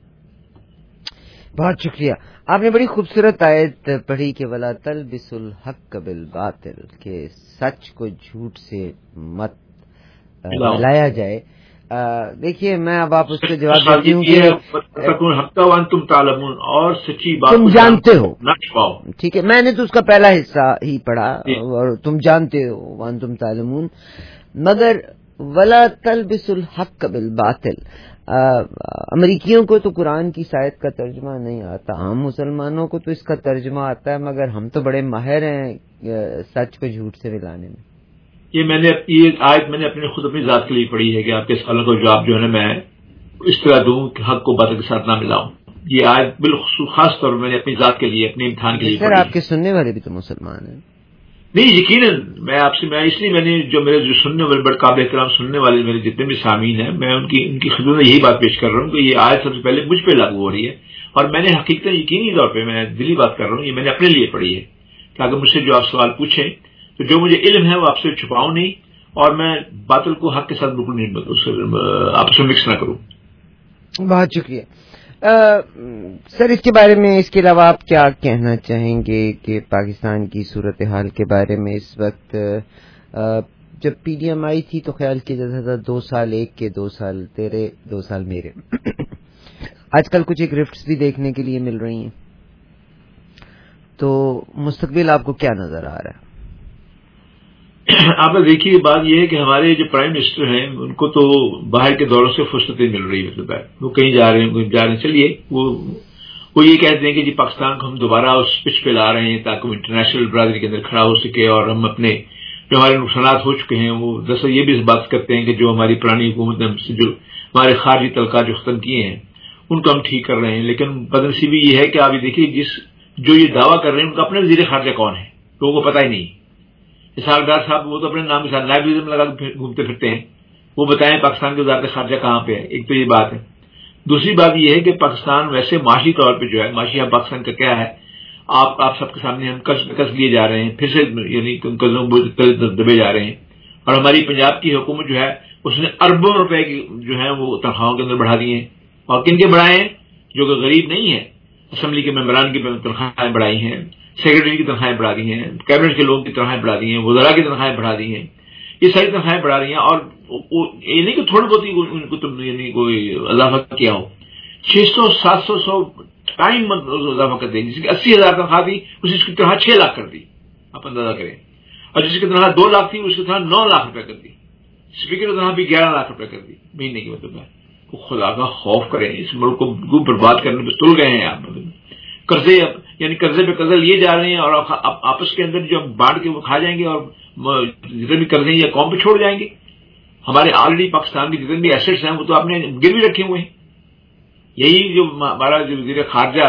بہت شکریہ. آپ نے بڑی خوبصورت آیت پڑھی کہ ولا تلبسوا الحق بالباطل، کہ سچ کو جھوٹ سے مت ملایا جائے. دیکھیے میں اب آپ اس کا جواب دیتی ہوں کہ تم تعلمون، اور سچی بات تم جانتے ہو. نہ چھپاؤ. ٹھیک ہے، میں نے تو اس کا پہلا حصہ ہی پڑھا، اور تم جانتے ہو وان تم تعلمون. مگر ولا تلبسوا الحق بالباطل، امریکیوں کو تو قرآن کی آیت کا ترجمہ نہیں آتا، ہم مسلمانوں کو تو اس کا ترجمہ آتا ہے، مگر ہم تو بڑے ماہر ہیں سچ کو جھوٹ سے ملانے میں. یہ میں نے یہ آیت میں نے اپنے خود اپنی ذات کے لیے پڑھی ہے کہ آپ کے سوالوں کا جواب جو ہے نا میں اس طرح دوں کہ حق کو باطل کے ساتھ نہ ملاؤں. یہ آیت بالخصوص خاص طور پر میں نے اپنی ذات کے لیے، اپنے امتحان کے لیے سر آپ کے سننے والے بھی تو مسلمان ہیں. نہیں یقیناً، میں آپ سے میں اس لیے میں نے جو میرے جو سننے والے بڑے قابل احترام سننے والے میرے جتنے بھی سامعین ہیں، میں ان کی ان کی خدمت میں یہی بات پیش کر رہا ہوں کہ یہ آیت سب سے پہلے مجھ پہ لاگو ہو رہی ہے، اور میں نے حقیقت یقینی طور پہ میں دلی بات کر رہا ہوں، یہ میں نے اپنے لیے پڑھی ہے کہ اگر مجھ سے جو آپ سوال پوچھیں تو جو مجھے علم ہے وہ آپ سے چھپاؤں نہیں، اور میں باطل کو حق کے ساتھ بالکل نہیں آپ سے مکس نہ کروں. بہت شکریہ. سر اس کے بارے میں، اس کے علاوہ آپ کیا کہنا چاہیں گے کہ پاکستان کی صورتحال کے بارے میں اس وقت؟ جب پی ڈی ایم آئی تھی تو خیال کیا جاتا تھا دو سال ایک کے، دو سال تیرے، دو سال میرے. آج کل کچھ ایک رفٹس بھی دیکھنے کے لیے مل رہی ہیں، تو مستقبل آپ کو کیا نظر آ رہا ہے؟ آپ نے دیکھی بات یہ ہے کہ ہمارے جو پرائم منسٹر ہیں ان کو تو باہر کے دوروں سے فرصتیں مل رہی مطلب ہے، وہ کہیں جا رہے ہیں کہیں جا رہے ہیں، چلیے وہ وہ یہ کہتے ہیں کہ جی پاکستان کو ہم دوبارہ اس پچ پہ لا رہے ہیں تاکہ وہ انٹرنیشنل برادری کے اندر کھڑا ہو سکے اور ہم اپنے جو ہمارے نقصانات ہو چکے ہیں وہ دراصل یہ بھی اس بات کرتے ہیں کہ جو ہماری پرانی حکومت نے ہم سے جو ہمارے خارجی تعلقات جو ختم کیے ہیں ان کو ہم ٹھیک کر رہے ہیں. لیکن بدنصیبی یہ ہے کہ آپ یہ دیکھیے جس جو یہ دعویٰ کر رہے ہیں ان کا اپنے وزیر خارجہ کون ہے لوگوں کو پتہ ہی نہیں. اسحاق ڈار صاحب وہ تو اپنے نام کے ساتھ نائب وزیر میں لگا گھومتے پھرتے ہیں، وہ بتائیں پاکستان کی وزارت خارجہ کہاں پہ ہے. ایک تو یہ بات ہے. دوسری بات یہ ہے کہ پاکستان ویسے معاشی طور پہ جو ہے معاشی ہم پاکستان کا کیا ہے آپ آپ سب کے سامنے ہم قرض میں قرض لیے جا رہے ہیں، پھر سے یعنی قرضوں دبے جا رہے ہیں. اور ہماری پنجاب کی حکومت جو ہے اس نے اربوں روپے کی جو ہے وہ تنخواہوں کے اندر بڑھا دی ہیں. اور کن کے بڑھائے ہیں؟ جو کہ غریب نہیں ہے. اسمبلی کے ممبران کی تنخواہیں بڑھائی ہیں، سیکرٹری کی تنخواہیں بڑھا دی ہیں، کیبنٹ کے لوگوں کی تنخواہیں بڑھا دی ہیں، وزراء کی تنخواہیں بڑھا دی ہیں. یہ ساری تنخواہیں بڑھا رہی ہیں اور یہ نہیں کہ تھوڑی بہت ہی ان کو تم یعنی کوئی اضافہ کیا ہو، چھ سو سات سو سو ٹائم اضافہ کر دیں. جس کی اسی ہزار تنخواہ تھی اس کی تنخواہ چھ لاکھ کر دی، آپ اندازہ کریں. اور جس کی تنخواہ دو لاکھ تھی اس کی تنخواہ نو لاکھ روپے کر دی. اسپیکر کی تنخواہ بھی گیارہ لاکھ روپے کر دی مہینے کی. مطلب ہے خدا کا خوف کریں، اس ملک کو برباد کرنے پہ تل گئے ہیں آپ. قرضے یعنی قرضے پہ قرضہ لیے جا رہے ہیں اور آپس کے اندر جو بانٹ کے وہ کھا جائیں گے اور جتنے بھی قرضے یا قوم پہ چھوڑ جائیں گے. ہمارے آلریڈی پاکستان کے جتنے بھی ایسٹس ہیں وہ تو آپ نے گروی رکھے ہوئے ہیں. یہی جو ہمارا جو وزیر خارجہ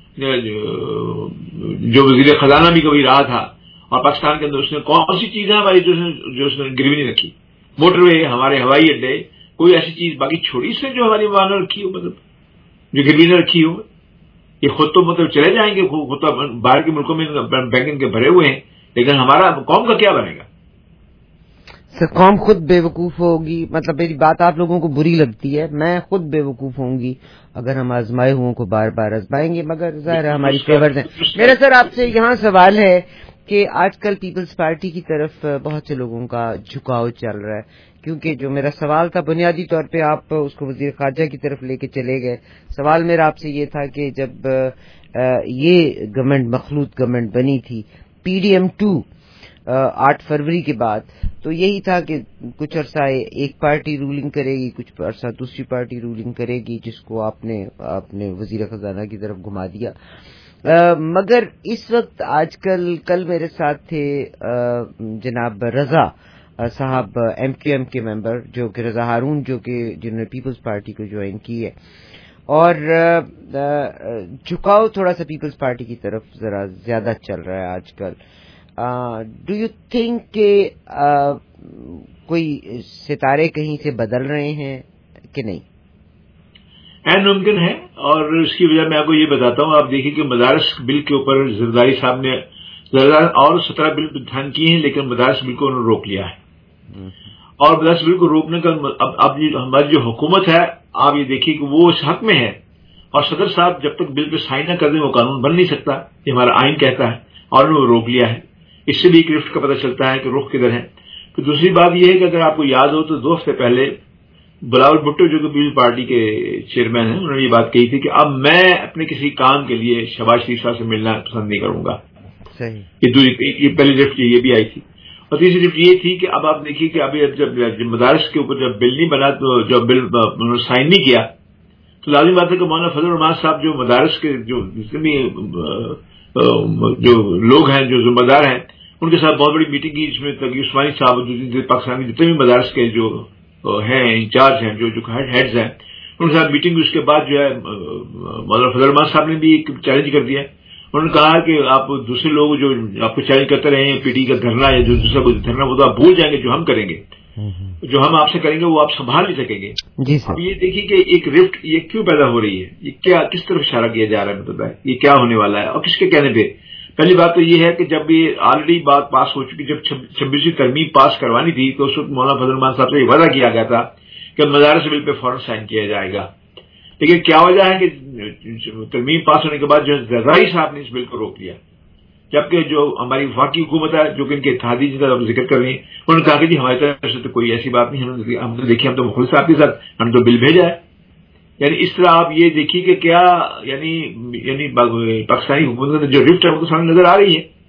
جو وزیر خزانہ بھی کبھی رہا تھا اور پاکستان کے اندر اس نے کون سی چیز ہے ہماری جو اس نے گروی نہیں رکھی؟ موٹر وے، ہمارے ہوائی اڈے، کوئی ایسی چیز باقی چھوڑی اس نے جو ہماری وہاں نہ رکھی ہو، مطلب جو گروی نہ رکھی ہو. یہ خود تو مطلب چلے جائیں گے، خود تو باہر کے ملکوں میں بینک کے بھرے ہوئے ہیں، لیکن ہمارا قوم کا کیا بنے گا؟ سر قوم خود بے وقوف ہوگی. مطلب میری بات آپ لوگوں کو بری لگتی ہے، میں خود بے وقوف ہوں گی اگر ہم آزمائے ہوں کو بار بار آزمائیں گے، مگر ظاہر ہماری فیورز ہیں. میرا سر آپ سے یہاں سوال ہے کہ آج کل پیپلز پارٹی کی طرف بہت سے لوگوں کا جھکاؤ چل رہا ہے، کیونکہ جو میرا سوال تھا بنیادی طور پہ آپ اس کو وزیر خارجہ کی طرف لے کے چلے گئے. سوال میرا آپ سے یہ تھا کہ جب یہ گورنمنٹ مخلوط گورنمنٹ بنی تھی پی ڈی ایم ٹو آٹھ فروری کے بعد، تو یہی تھا کہ کچھ عرصہ ایک پارٹی رولنگ کرے گی، کچھ عرصہ دوسری پارٹی رولنگ کرے گی، جس کو آپ نے اپنے وزیر خزانہ کی طرف گھما دیا. Uh, مگر اس وقت آج کل کل میرے ساتھ تھے uh, جناب رضا uh, صاحب ایم کیو ایم کے ممبر، جو کہ رضا ہارون، جو کہ جنہوں نے پیپلز پارٹی کو جوائن کی ہے، اور جھکاؤ تھوڑا سا پیپلز پارٹی کی طرف ذرا زیادہ چل رہا ہے آج کل. ڈو یو تھنک کہ uh, کوئی ستارے کہیں سے بدل رہے ہیں کہ نہیں؟ این ممکن ہے، اور اس کی وجہ میں آپ کو یہ بتاتا ہوں. آپ دیکھیں کہ مدارس بل کے اوپر زرداری صاحب نے زرداری اور سترہ بل دھیان کیے ہیں، لیکن مدارس بل کو انہوں نے روک لیا ہے. اور مدارس بل کو روکنے کا اب اب ہماری جو حکومت ہے آپ یہ دیکھیے کہ وہ اس حق میں ہے، اور صدر صاحب جب تک بل پہ سائن نہ کر دیں وہ قانون بن نہیں سکتا، یہ ہمارا آئین کہتا ہے، اور انہوں نے روک لیا ہے. اس سے بھی ایک رفٹ کا پتہ چلتا ہے کہ رخ کدھر ہے. تو دوسری بات یہ ہے کہ اگر آپ کو یاد ہو تو دو ہفتے پہلے بلاول بھٹو جو کہ پیپلز پارٹی کے چیئرمین ہیں، انہوں نے یہ بات کہی تھی کہ اب میں اپنے کسی کام کے لیے شہباز شریف صاحب سے ملنا پسند نہیں کروں گا. یہ دوسری یہ پہلی رفٹ یہ بھی آئی تھی. اور تیسری رفٹ یہ تھی کہ اب آپ دیکھیے کہ ابھی جب مدارس کے اوپر جب بل نہیں بنا تو جب بل انہوں نے سائن نہیں کیا تو لازمی بات ہے کہ مولانا فضل الرحمان صاحب جو مدارس کے جو جتنے بھی جو لوگ ہیں جو ذمہ دار ہیں ان کے ساتھ بہت بڑی میٹنگ کی، جس میں تقی عثمانی صاحب پاکستان کے جتنے بھی مدارس کے جو ہیں انچارج ہیں جو جو ہیڈز ہیں ان کے ساتھ میٹنگ. اس کے بعد جو ہے مولانا فضل الرحمان صاحب نے بھی ایک چیلنج کر دیا. انہوں نے کہا کہ آپ دوسرے لوگ جو آپ کو چیلنج کرتے رہے ہیں، پی ٹی کا دھرنا یا جو دوسرا کوئی دھرنا، وہ تو آپ بھول جائیں گے. جو ہم کریں گے، جو ہم آپ سے کریں گے وہ آپ سنبھال نہیں سکیں گے. اب یہ دیکھیے کہ ایک رفٹ یہ کیوں پیدا ہو رہی ہے، یہ کیا کس طرف اشارہ کیا جا رہا ہے، مطلب ہے یہ کیا ہونے والا ہے اور کس کے کہنے پہ. پہلی بات تو یہ ہے کہ جب یہ آلریڈی بات پاس ہو چکی، جب چھبیسویں ترمیم پاس کروانی تھی تو اس وقت مولانا فضل الرحمان صاحب سے یہ وعدہ کیا گیا تھا کہ مدارس بل پہ فوراً سائن کیا جائے گا. لیکن کیا وجہ ہے کہ ترمیم پاس ہونے کے بعد جو زرعی صاحب نے اس بل کو روک لیا، جبکہ جو ہماری وفاقی حکومت ہے جو کہ ان کے اتحادی جن کا ذکر کر رہی ہیں انہوں نے کہا کہ جی ہماری طرف سے تو کوئی ایسی بات نہیں، ہم نے دیکھیے ہم تو مخلص صاحب کے ساتھ ہم تو بل بھیجا ہے. یعنی اس طرح آپ یہ دیکھیے کہ کیا یعنی یعنی پاکستانی حکومت جو رفٹ ہے وہ تو سامنے نظر آ رہی ہے.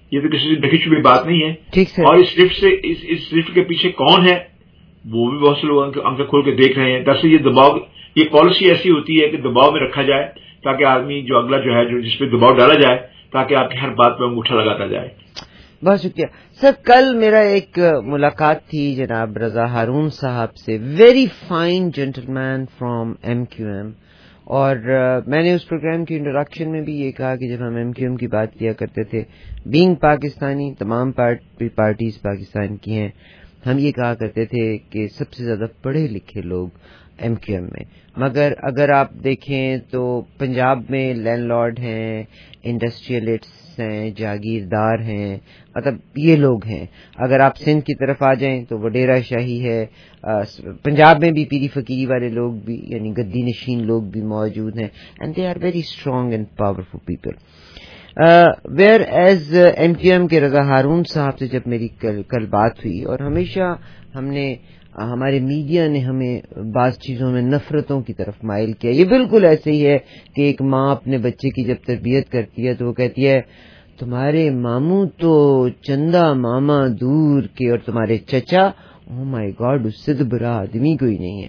یہ تو کسی سے ڈھکی چھپی بات نہیں ہے. اور اس لفٹ سے اس, اس لفٹ کے پیچھے کون ہے وہ بھی بہت سے لوگ آنکھیں کھول کے دیکھ رہے ہیں. دراصل یہ دباؤ یہ پالیسی ایسی ہوتی ہے کہ دباؤ میں رکھا جائے تاکہ آدمی جو اگلا جو ہے جو جس پہ دباؤ ڈالا جائے تاکہ آپ کی ہر بات پہ انگوٹھا لگاتا جائے. بہت شکریہ سر. کل میرا ایک ملاقات تھی جناب رضا ہارون صاحب سے, very fine gentleman from M Q M, اور میں نے اس پروگرام کی انٹروڈکشن میں بھی یہ کہا کہ جب ہم ایم کیو ایم کی بات کیا کرتے تھے, بینگ پاکستانی, تمام پارٹیز پاکستان کی ہیں, ہم یہ کہا کرتے تھے کہ سب سے زیادہ پڑھے لکھے لوگ ایم کیو ایم میں. مگر اگر آپ دیکھیں تو پنجاب میں لینڈ لارڈ ہیں, انڈسٹریلسٹ ہیں, جاگیردار ہیں, مطلب یہ لوگ ہیں. اگر آپ سندھ کی طرف آ جائیں تو وڈیرا شاہی ہے. پنجاب میں بھی پیری فقیری والے لوگ بھی یعنی گدی نشین لوگ بھی موجود ہیں, and they are very strong and powerful people. Whereas M Q M کے رضا ہارون صاحب سے جب میری کل, کل بات ہوئی, اور ہمیشہ ہم نے ہمارے میڈیا نے ہمیں بعض چیزوں میں نفرتوں کی طرف مائل کیا. یہ بالکل ایسے ہی ہے کہ ایک ماں اپنے بچے کی جب تربیت کرتی ہے تو وہ کہتی ہے تمہارے ماموں تو چندہ ماما دور کے اور تمہارے چچا, او مائی گاڈ, اس سے تو برا آدمی کوئی نہیں ہے.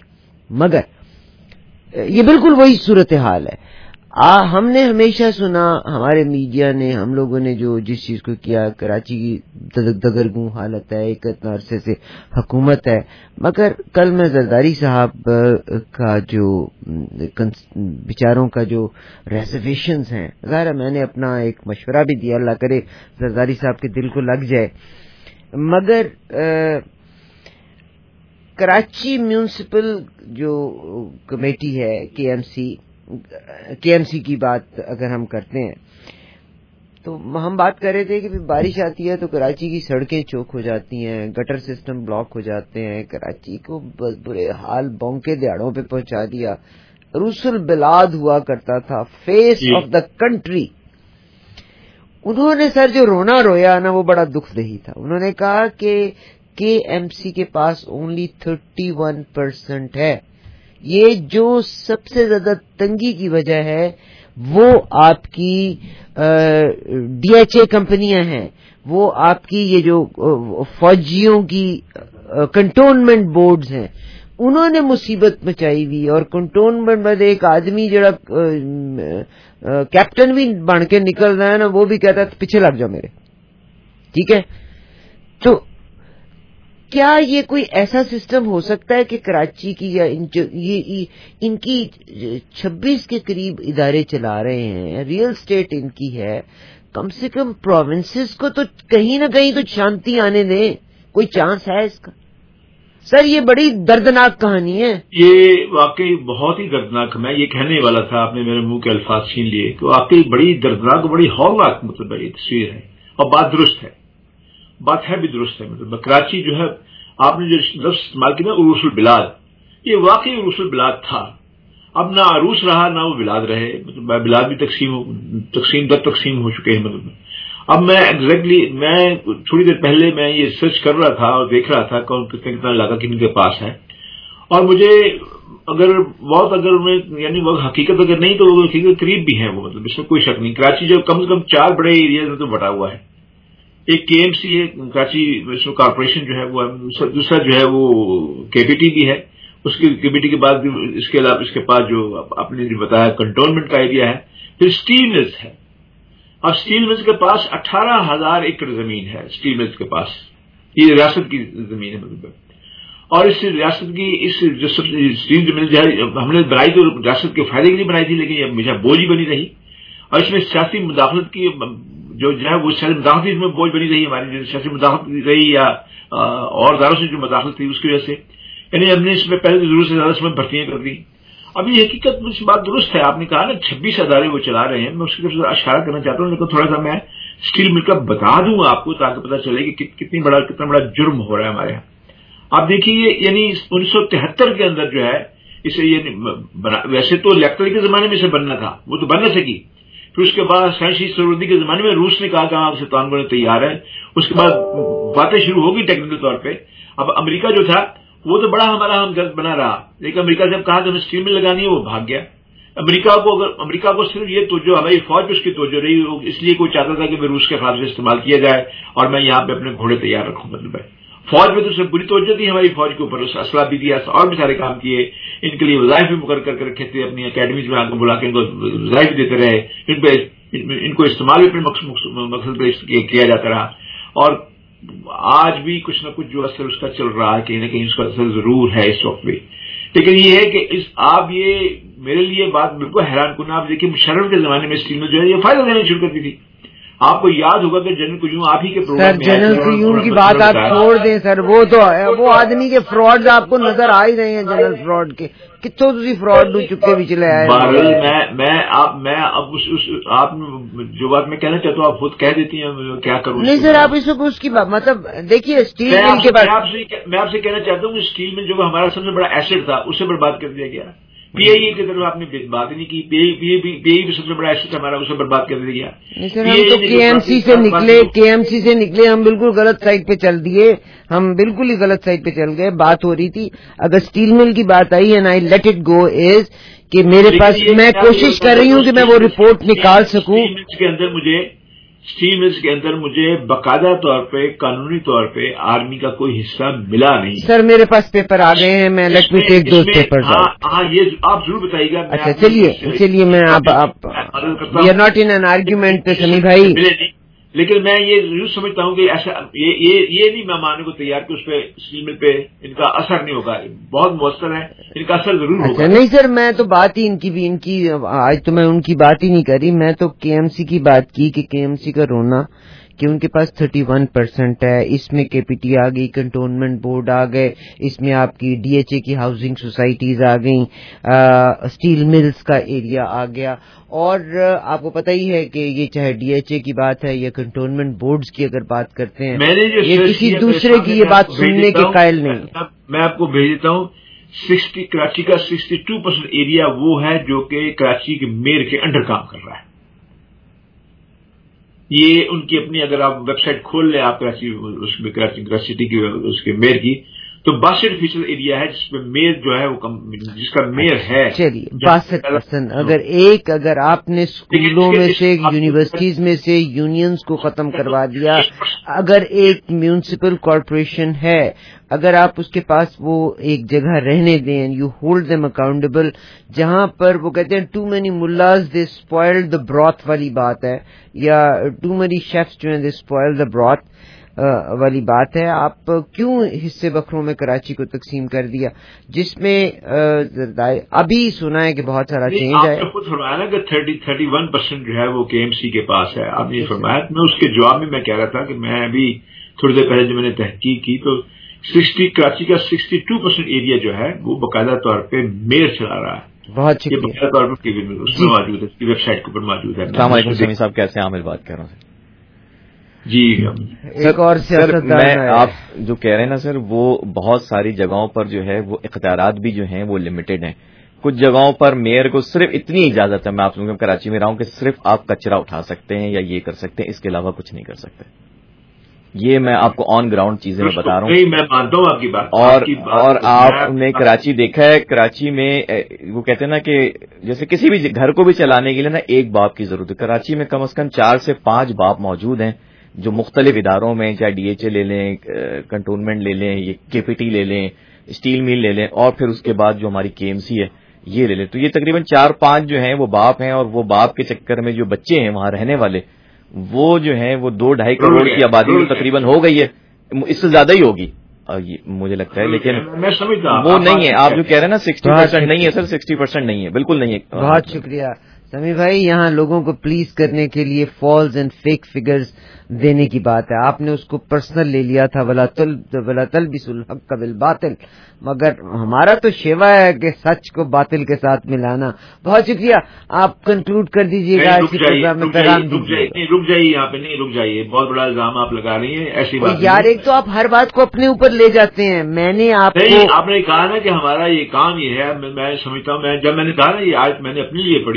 مگر یہ بالکل وہی صورتحال ہے. آ, ہم نے ہمیشہ سنا, ہمارے میڈیا نے, ہم لوگوں نے جو جس چیز کو کیا, کراچی کی دگرگوں حالت ہے, ایک اتنا عرصے سے حکومت ہے. مگر کل میں زرداری صاحب کا جو بیچاروں کا جو ریزرویشنز ہیں, ظاہر میں نے اپنا ایک مشورہ بھی دیا, اللہ کرے زرداری صاحب کے دل کو لگ جائے. مگر آ, کراچی میونسپل جو کمیٹی ہے کے ایم سی کے ایم سی کی بات اگر ہم کرتے ہیں تو ہم بات کر رہے تھے کہ بارش آتی ہے تو کراچی کی سڑکیں چوک ہو جاتی ہیں, گٹر سسٹم بلاک ہو جاتے ہیں, کراچی کو برے حال بونکے دیہڑوں پہ پہنچا دیا. روس البلاد ہوا کرتا تھا, فیس آف دا کنٹری. انہوں نے سر جو رونا رویا نا وہ بڑا دکھ دہی تھا. انہوں نے کہا کہ کے ایم سی کے پاس اونلی تھرٹی ون پرسینٹ ہے. یہ جو سب سے زیادہ تنگی کی وجہ ہے وہ آپ کی ڈی ایچ اے کمپنیاں ہیں, وہ آپ کی یہ جو فوجیوں کی کنٹونمنٹ بورڈز ہیں, انہوں نے مصیبت مچائی ہوئی. اور کنٹونمنٹ میں ایک آدمی جڑا کیپٹن بھی بن کے نکل رہا ہے نا, وہ بھی کہتا ہے پیچھے لگ جاؤ میرے, ٹھیک ہے. تو کیا یہ کوئی ایسا سسٹم ہو سکتا ہے کہ کراچی کی یا یہ ان کی چھبیس کے قریب ادارے چلا رہے ہیں, ریئل اسٹیٹ ان کی ہے, کم سے کم پروونسز کو تو کہیں نہ کہیں تو شانتی آنے دیں, کوئی چانس ہے اس کا؟ سر یہ بڑی دردناک کہانی ہے. یہ واقعی بہت ہی دردناک, میں یہ کہنے والا تھا, آپ نے میرے منہ کے الفاظ چھین لیے کہ واقعی بڑی دردناک, بڑی ہولناک مطلب یہ تصویر ہے, اور بات درست ہے, بات ہے بھی درست ہے. مطلب کراچی جو ہے آپ نے جو لفظ استعمال کیا نا عروس البلاد, یہ واقعی عروس البلاد تھا. اب نہ عروس رہا نہ وہ بلاد رہے, مطلب بلاد بھی تقسیم تقسیم در تقسیم ہو چکے ہیں. مطلب اب میں ایگزیکٹلی میں تھوڑی دیر پہلے میں یہ سرچ کر رہا تھا اور دیکھ رہا تھا کون کتنا کتنا علاقہ کن کے پاس ہے, اور مجھے اگر بہت اگر میں یعنی وہ حقیقت اگر نہیں تو وہ حقیقت قریب بھی ہیں وہ, مطلب اس میں کوئی شک نہیں. کراچی جو کم سے کم چار بڑے ایریاز میں تو بٹا ہوا ہے. ایک کے ایم سی ہے, کراچی کارپوریشن جو ہے وہ, دوسرا جو ہے وہ کے پی ٹی بھی ہے, اس کی کے پی ٹی کے بعد اس کے علاوہ اس کے پاس جو آپ نے جو بتایا کنٹونمنٹ کا ایریا ہے. پھر اسٹیل ملز ہے, اور اسٹیل ملز کے پاس اٹھارہ ہزار ایکڑ زمین ہے. اسٹیل ملز کے پاس یہ ریاست کی زمین ہے مطلب, اور اس ریاست کی اس جو اسٹیل مل جو ہے ہم نے بنائی تو ریاست کے فائدے کے لیے بنائی تھی, لیکن یہ ہمیشہ بوجھ ہی بنی رہی. اور اس میں سیاسی مداخلت کی جو ہے وہ سیاسی مداخلت اس میں بوجھ بنی رہی, ہماری جو سیاسی مداخلت رہی یا اور اداروں سے جو مداخلت تھی اس کی وجہ سے, یعنی ہم نے اس میں پہلے ضرورت سے زیادہ اس میں بھرتیاں کر دی. اب یہ حقیقت مجھ سے بات درست ہے, آپ نے کہا نا چھبیس ادارے وہ چلا رہے ہیں, میں اس کی طرف اشارہ کرنا چاہتا ہوں, لیکن تھوڑا سا میں اسٹیل مل کا بتا دوں آپ کو تاکہ پتہ چلے کہ کتنی بڑا کتنا بڑا جرم ہو رہا ہے ہمارے یہاں. آپ دیکھیے یعنی انیس سو تہتر کے اندر جو ہے اسے یہ ویسے تو الیکٹرک کے زمانے میں اسے بننا تھا, وہ تو بن نہ سکی. پھر اس کے بعد سائنسی سرودی کے زمانے میں روس نے کہا کہ آپ سے تعاون کرنے تیار ہے, اس کے بعد باتیں شروع ہوگی ٹیکنیکل طور پہ. اب امریکہ جو تھا وہ تو بڑا ہمارا ہمدرد بنا رہا, لیکن امریکہ جب کہا کہ ہمیں اسٹیل مل لگانی ہے وہ بھاگ گیا. امریکہ کو اگر امریکہ کو صرف یہ توجہ ہماری فوج پہ اس کی توجہ رہی، اس لیے کوئی چاہتا تھا کہ میں روس کے خلاف سے استعمال کیا جائے اور میں یہاں پہ اپنے گھوڑے تیار رکھوں. مطلب ہے فوج میں تو سب بری توجہ تھی ہماری فوج کے اوپر، اس اسلحہ بھی دیا اور بھی سارے کام کیے، ان کے لیے وظائف بھی مقرر کر کے رکھے تھے، اپنی اکیڈمیز میں آ کے بلا کے ان کو وظائف دیتے رہے، ان پہ ان کو استعمال بھی اپنے مقصد پہ کیا جاتا رہا. اور آج بھی کچھ نہ کچھ جو اثر اس کا چل رہا ہے، کہیں نہ کہیں اس کا اثر ضرور ہے اس وقت بھی. لیکن یہ ہے کہ اس آپ یہ میرے لیے بات بالکل حیران کن. آپ دیکھیے مشرف کے زمانے میں اسٹیل میں جو ہے یہ فائدہ دینا شروع کر دی تھی. آپ کو یاد ہوگا کہ جنرل قیوم آپ ہی کے پروگرام میں جنرل قیوم کی بات آپ چھوڑ دیں سر، وہ تو وہ آدمی کے فراڈ آپ کو نظر آ ہی رہے ہیں. جنرل فراڈ کے کتوں تھی فراڈ چکے بھی چلے آئے. میں میں آپ میں اب آپ جو بات میں کہنا چاہتا ہوں آپ خود کہہ دیتی ہیں، کیا کروں. نہیں سر آپ اس کو اس کی بات مطلب دیکھیے اسٹیل مل کے بعد میں آپ سے کہنا چاہتا ہوں کہ اسٹیل مل جو ہمارا سب سے بڑا ایسٹ تھا اسے برباد کر دیا گیا. پی آئی اے کی طرف آپ نے بات نہیں کی، پی آئی بھی سب سے بڑا ایسٹ ہمارا اسے برباد کر دیا گیا. سر ہم تو کے ایم سی سے نکلے کے ایم سی سے نکلے ہم بالکل غلط سائڈ پہ چل دیے، ہم بالکل ہی غلط سائڈ پہ چل گئے. بات ہو رہی تھی اگر اسٹیل مل کی بات I and I let it go as کہ میرے پاس میں کوشش کر رہی ہوں کہ میں وہ رپورٹ نکال سکوں. کے اندر مجھے اسٹیل ملز کے اندر مجھے باقاعدہ طور پہ قانونی طور پہ آرمی کا کوئی حصہ ملا نہیں. سر میرے پاس پیپر آ گئے ہیں، میں let me take those papers. ہاں یہ آپ ضرور بتائیے گا. اچھا چلیے چلیے میں آپ we are not in an argument Sami بھائی، لیکن میں یہ ضرور سمجھتا ہوں کہ ایسا یہ یہ نہیں میں ماننے کو تیار کہ اس پہ اسٹیل مل پہ ان کا اثر نہیں ہوگا. بہت مؤثر ہے، ان کا اثر ضرور ہوگا. نہیں سر میں تو بات ہی ان کی بھی ان کی آج تو میں ان کی بات ہی نہیں کری، میں تو کے ایم سی کی بات کی کہ کے ایم سی کا رونا کہ ان کے پاس تھرٹی ون پرسینٹ ہے، اس میں کے پی ٹی آ گئی، کنٹونمنٹ بورڈ آ گئے، اس میں آپ کی ڈی ایچ اے کی ہاؤسنگ سوسائٹیز آ گئیں، اسٹیل ملز کا ایریا آ گیا. اور آپ کو پتہ ہی ہے کہ یہ چاہے ڈی ایچ اے کی بات ہے یا کنٹونمنٹ بورڈز کی اگر بات کرتے ہیں یہ کسی دوسرے کی یہ بات سننے کے قائل نہیں. میں آپ کو بھیج دیتا ہوں سکسٹی کراچی کا سکسٹی ٹو پرسینٹ ایریا وہ ہے جو کہ کراچی کے میئر کے انڈر کام کر رہا ہے. یہ ان کی اپنی اگر آپ ویب سائٹ کھول لیں آپ کراچی اس میں کراچی سٹی کی اس کے میئر کی تو باسٹھ فیصد ایریا ہے جس میں میئر جو ہے وہ جس کا میئر ہے. چلیے باسٹھ پرسینٹ اگر ایک اگر آپ نے اسکولوں میں سے یونیورسٹیز میں سے یونینز کو ختم کروا دیا، اگر ایک میونسپل کارپوریشن ہے اگر آپ اس کے پاس وہ ایک جگہ رہنے دیں یو ہولڈ دیم اکاؤنٹیبل، جہاں پر وہ کہتے ہیں ٹو مینی ملاز دے اسپوائلڈ دا براٹ والی بات ہے یا ٹو مینی شیفس جو ہیں دے اسپوائلڈ دا براٹ والی بات ہے. آپ کیوں حصے بکروں میں کراچی کو تقسیم کر دیا جس میں ابھی سنا ہے کہ بہت سارا چینج ہے. آپ نے خود فرمایا نا کہ تھرٹی تھرٹی ون پرسینٹ جو ہے وہ کے ایم سی کے پاس ہے. آپ نے یہ فرمایا. میں اس کے جواب میں میں کہہ رہا تھا کہ میں ابھی تھوڑی دیر پہلے جب میں نے تحقیق کی تو سکسٹی کراچی کا سکسٹی ٹو پرسینٹ ایریا جو ہے وہ باقاعدہ طور پہ میئر چلا رہا ہے. بہت شکریہ. باقاعدہ طور پر اس میں موجود ہے، اس کی ویب سائٹ کے اوپر موجود ہے. السلام علیکم سمی صاحب، کیسے ہیں؟ عامر بات کر رہا ہوں. جی ایک اور سر میں آپ جو کہہ رہے ہیں نا سر وہ بہت ساری جگہوں پر جو ہے وہ اختیارات بھی جو ہیں وہ لمیٹڈ ہیں. کچھ جگہوں پر میئر کو صرف اتنی اجازت ہے، میں آپ لوگوں کراچی میں رہا ہوں، کہ صرف آپ کچرا اٹھا سکتے ہیں یا یہ کر سکتے ہیں، اس کے علاوہ کچھ نہیں کر سکتے. یہ میں آپ کو آن گراؤنڈ چیزیں میں بتا رہا ہوں. میں مانتا ہوں آپ کی بات. اور اور آپ نے کراچی دیکھا ہے، کراچی میں وہ کہتے ہیں نا کہ جیسے کسی بھی گھر کو بھی چلانے کے لیے نا ایک باپ کی ضرورت ہے. کراچی میں کم از کم چار سے پانچ باپ موجود ہیں جو مختلف اداروں میں، چاہے ڈی ایچ اے لے لیں، کنٹونمنٹ لے لیں، یہ کے پی ٹی لے لیں، اسٹیل مل لے لیں، اور پھر اس کے بعد جو ہماری کے ایم سی ہے یہ لے لیں. تو یہ تقریباً چار پانچ جو ہیں وہ باپ ہیں، اور وہ باپ کے چکر میں جو بچے ہیں وہاں رہنے والے وہ جو ہیں وہ دو ڈھائی کروڑ کی آبادی تقریباً ہو گئی ہے. اس سے زیادہ ہی ہوگی مجھے لگتا ہے، لیکن وہ نہیں ہے. آپ جو کہہ رہے ہیں نا سکسٹی پرسینٹ نہیں ہے سر، سکسٹی پرسینٹ نہیں ہے، بالکل نہیں ہے. بہت شکریہ سمی بھائی. یہاں لوگوں کو پلیز کرنے کے لیے فالز اینڈ فیک فگرز دینے کی بات ہے. آپ نے اس کو پرسنل لے لیا تھا، ولا تل ولا تلبسوا الحق بالباطل، مگر ہمارا تو شیوا ہے کہ سچ کو باطل کے ساتھ ملانا. بہت شکریہ. آپ کنکلوڈ کر دیجیے گا اسی پروگرام میں. پیغام دیجیے. رک جائیے یہاں پہ، نہیں رک جائیے. بہت بڑا الزام آپ لگا رہی ہیں. ایسی بات یار ایک تو آپ ہر بات کو اپنے اوپر لے جاتے ہیں. میں نے آپ کو آپ نے کہا نا کہ ہمارا یہ کام یہ ہے. میں سمجھتا ہوں میں جب میں نے کہا نا یہ آج میں نے اپنے لیے پڑھی ہے تو میں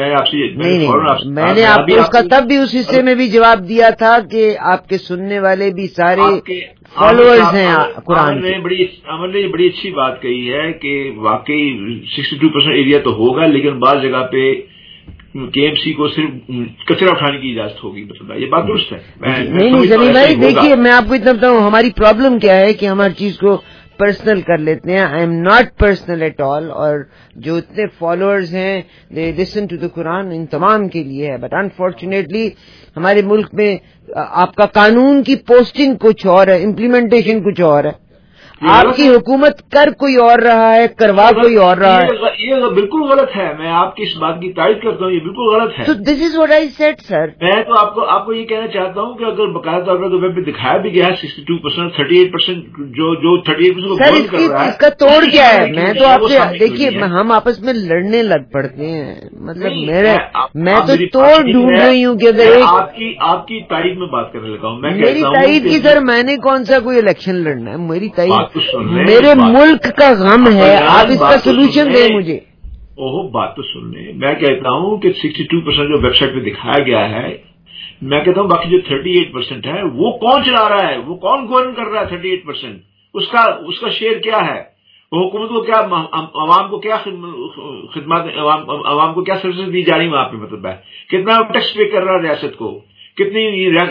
میں آپ سے نہیں میں نے آپ کو اس کا تب بھی اس حصے میں بھی جواب دیا تھا کہ آپ کے سننے والے بھی سارے فالوورز ہیں قرآن نے. بڑی عمر نے بڑی اچھی بات کہی ہے کہ واقعی سکسٹی ٹو پرسینٹ ایریا تو ہوگا لیکن بعض جگہ پہ کے ایم سی کو صرف کچرا اٹھانے کی اجازت ہوگی. مطلب یہ بات درست ہے. نہیں نہیں سلیم بھائی دیکھیے میں آپ کو اتنا بتاؤں ہماری پرابلم کیا ہے کہ ہم ہر چیز کو پرسنل کر لیتے ہیں. I am not personal at all. اور جو اتنے فالوورز ہیں دے لسن ٹو دا قرآن ان تمام کے لیے ہے. بٹ انفارچونیٹلی ہمارے ملک میں آپ کا قانون کی پوسٹنگ کچھ اور ہے, امپلیمنٹیشن کچھ اور ہے. آپ کی حکومت کر کوئی اور رہا ہے, کروا کوئی اور رہا ہے. یہ بالکل غلط ہے. میں آپ کی اس بات کی تائید کرتا ہوں, یہ بالکل غلط ہے. تو دس از واٹ آئی سیڈ سر. میں تو آپ کو آپ کو یہ کہنا چاہتا ہوں کہ اگر باقاعدہ طور پر ویب پہ دکھایا بھی گیا ہے sixty two percent thirty eight percent جو جو تھرٹی ایٹ پرسینٹ سر اس کی اس کا توڑ کیا ہے. میں تو آپ سے دیکھیے ہم آپس میں لڑنے لگ پڑتے ہیں. مطلب میرے میں تو توڑ ڈھونڈ رہی ہوں کہ اگر آپ کی آپ کی تائید میں بات کرنے لگا ہوں. میں میری تائید کی سر میں نے کون سا کوئی الیکشن لڑنا ہے. میری تائید میرے ملک کا غم ہے. آپ اس کا سولوشن دیں مجھے. اوہ بات تو سن لیں. میں کہتا ہوں کہ سکسٹی ٹو پرسینٹ جو ویب سائٹ پہ دکھایا گیا ہے, میں کہتا ہوں باقی جو تھرٹی ایٹ پرسینٹ ہے وہ کون چلا رہا ہے, وہ کون گورن کر رہا ہے. تھرٹی ایٹ پرسینٹ اس کا اس کا شیئر کیا ہے, وہ حکومت کو کیا عوام کو کیا خدمات عوام کو کیا سروسز دی جا رہی وہاں پہ. مطلب ہے کتنا ٹیکس پے کر رہا ہے ریاست کو, کتنی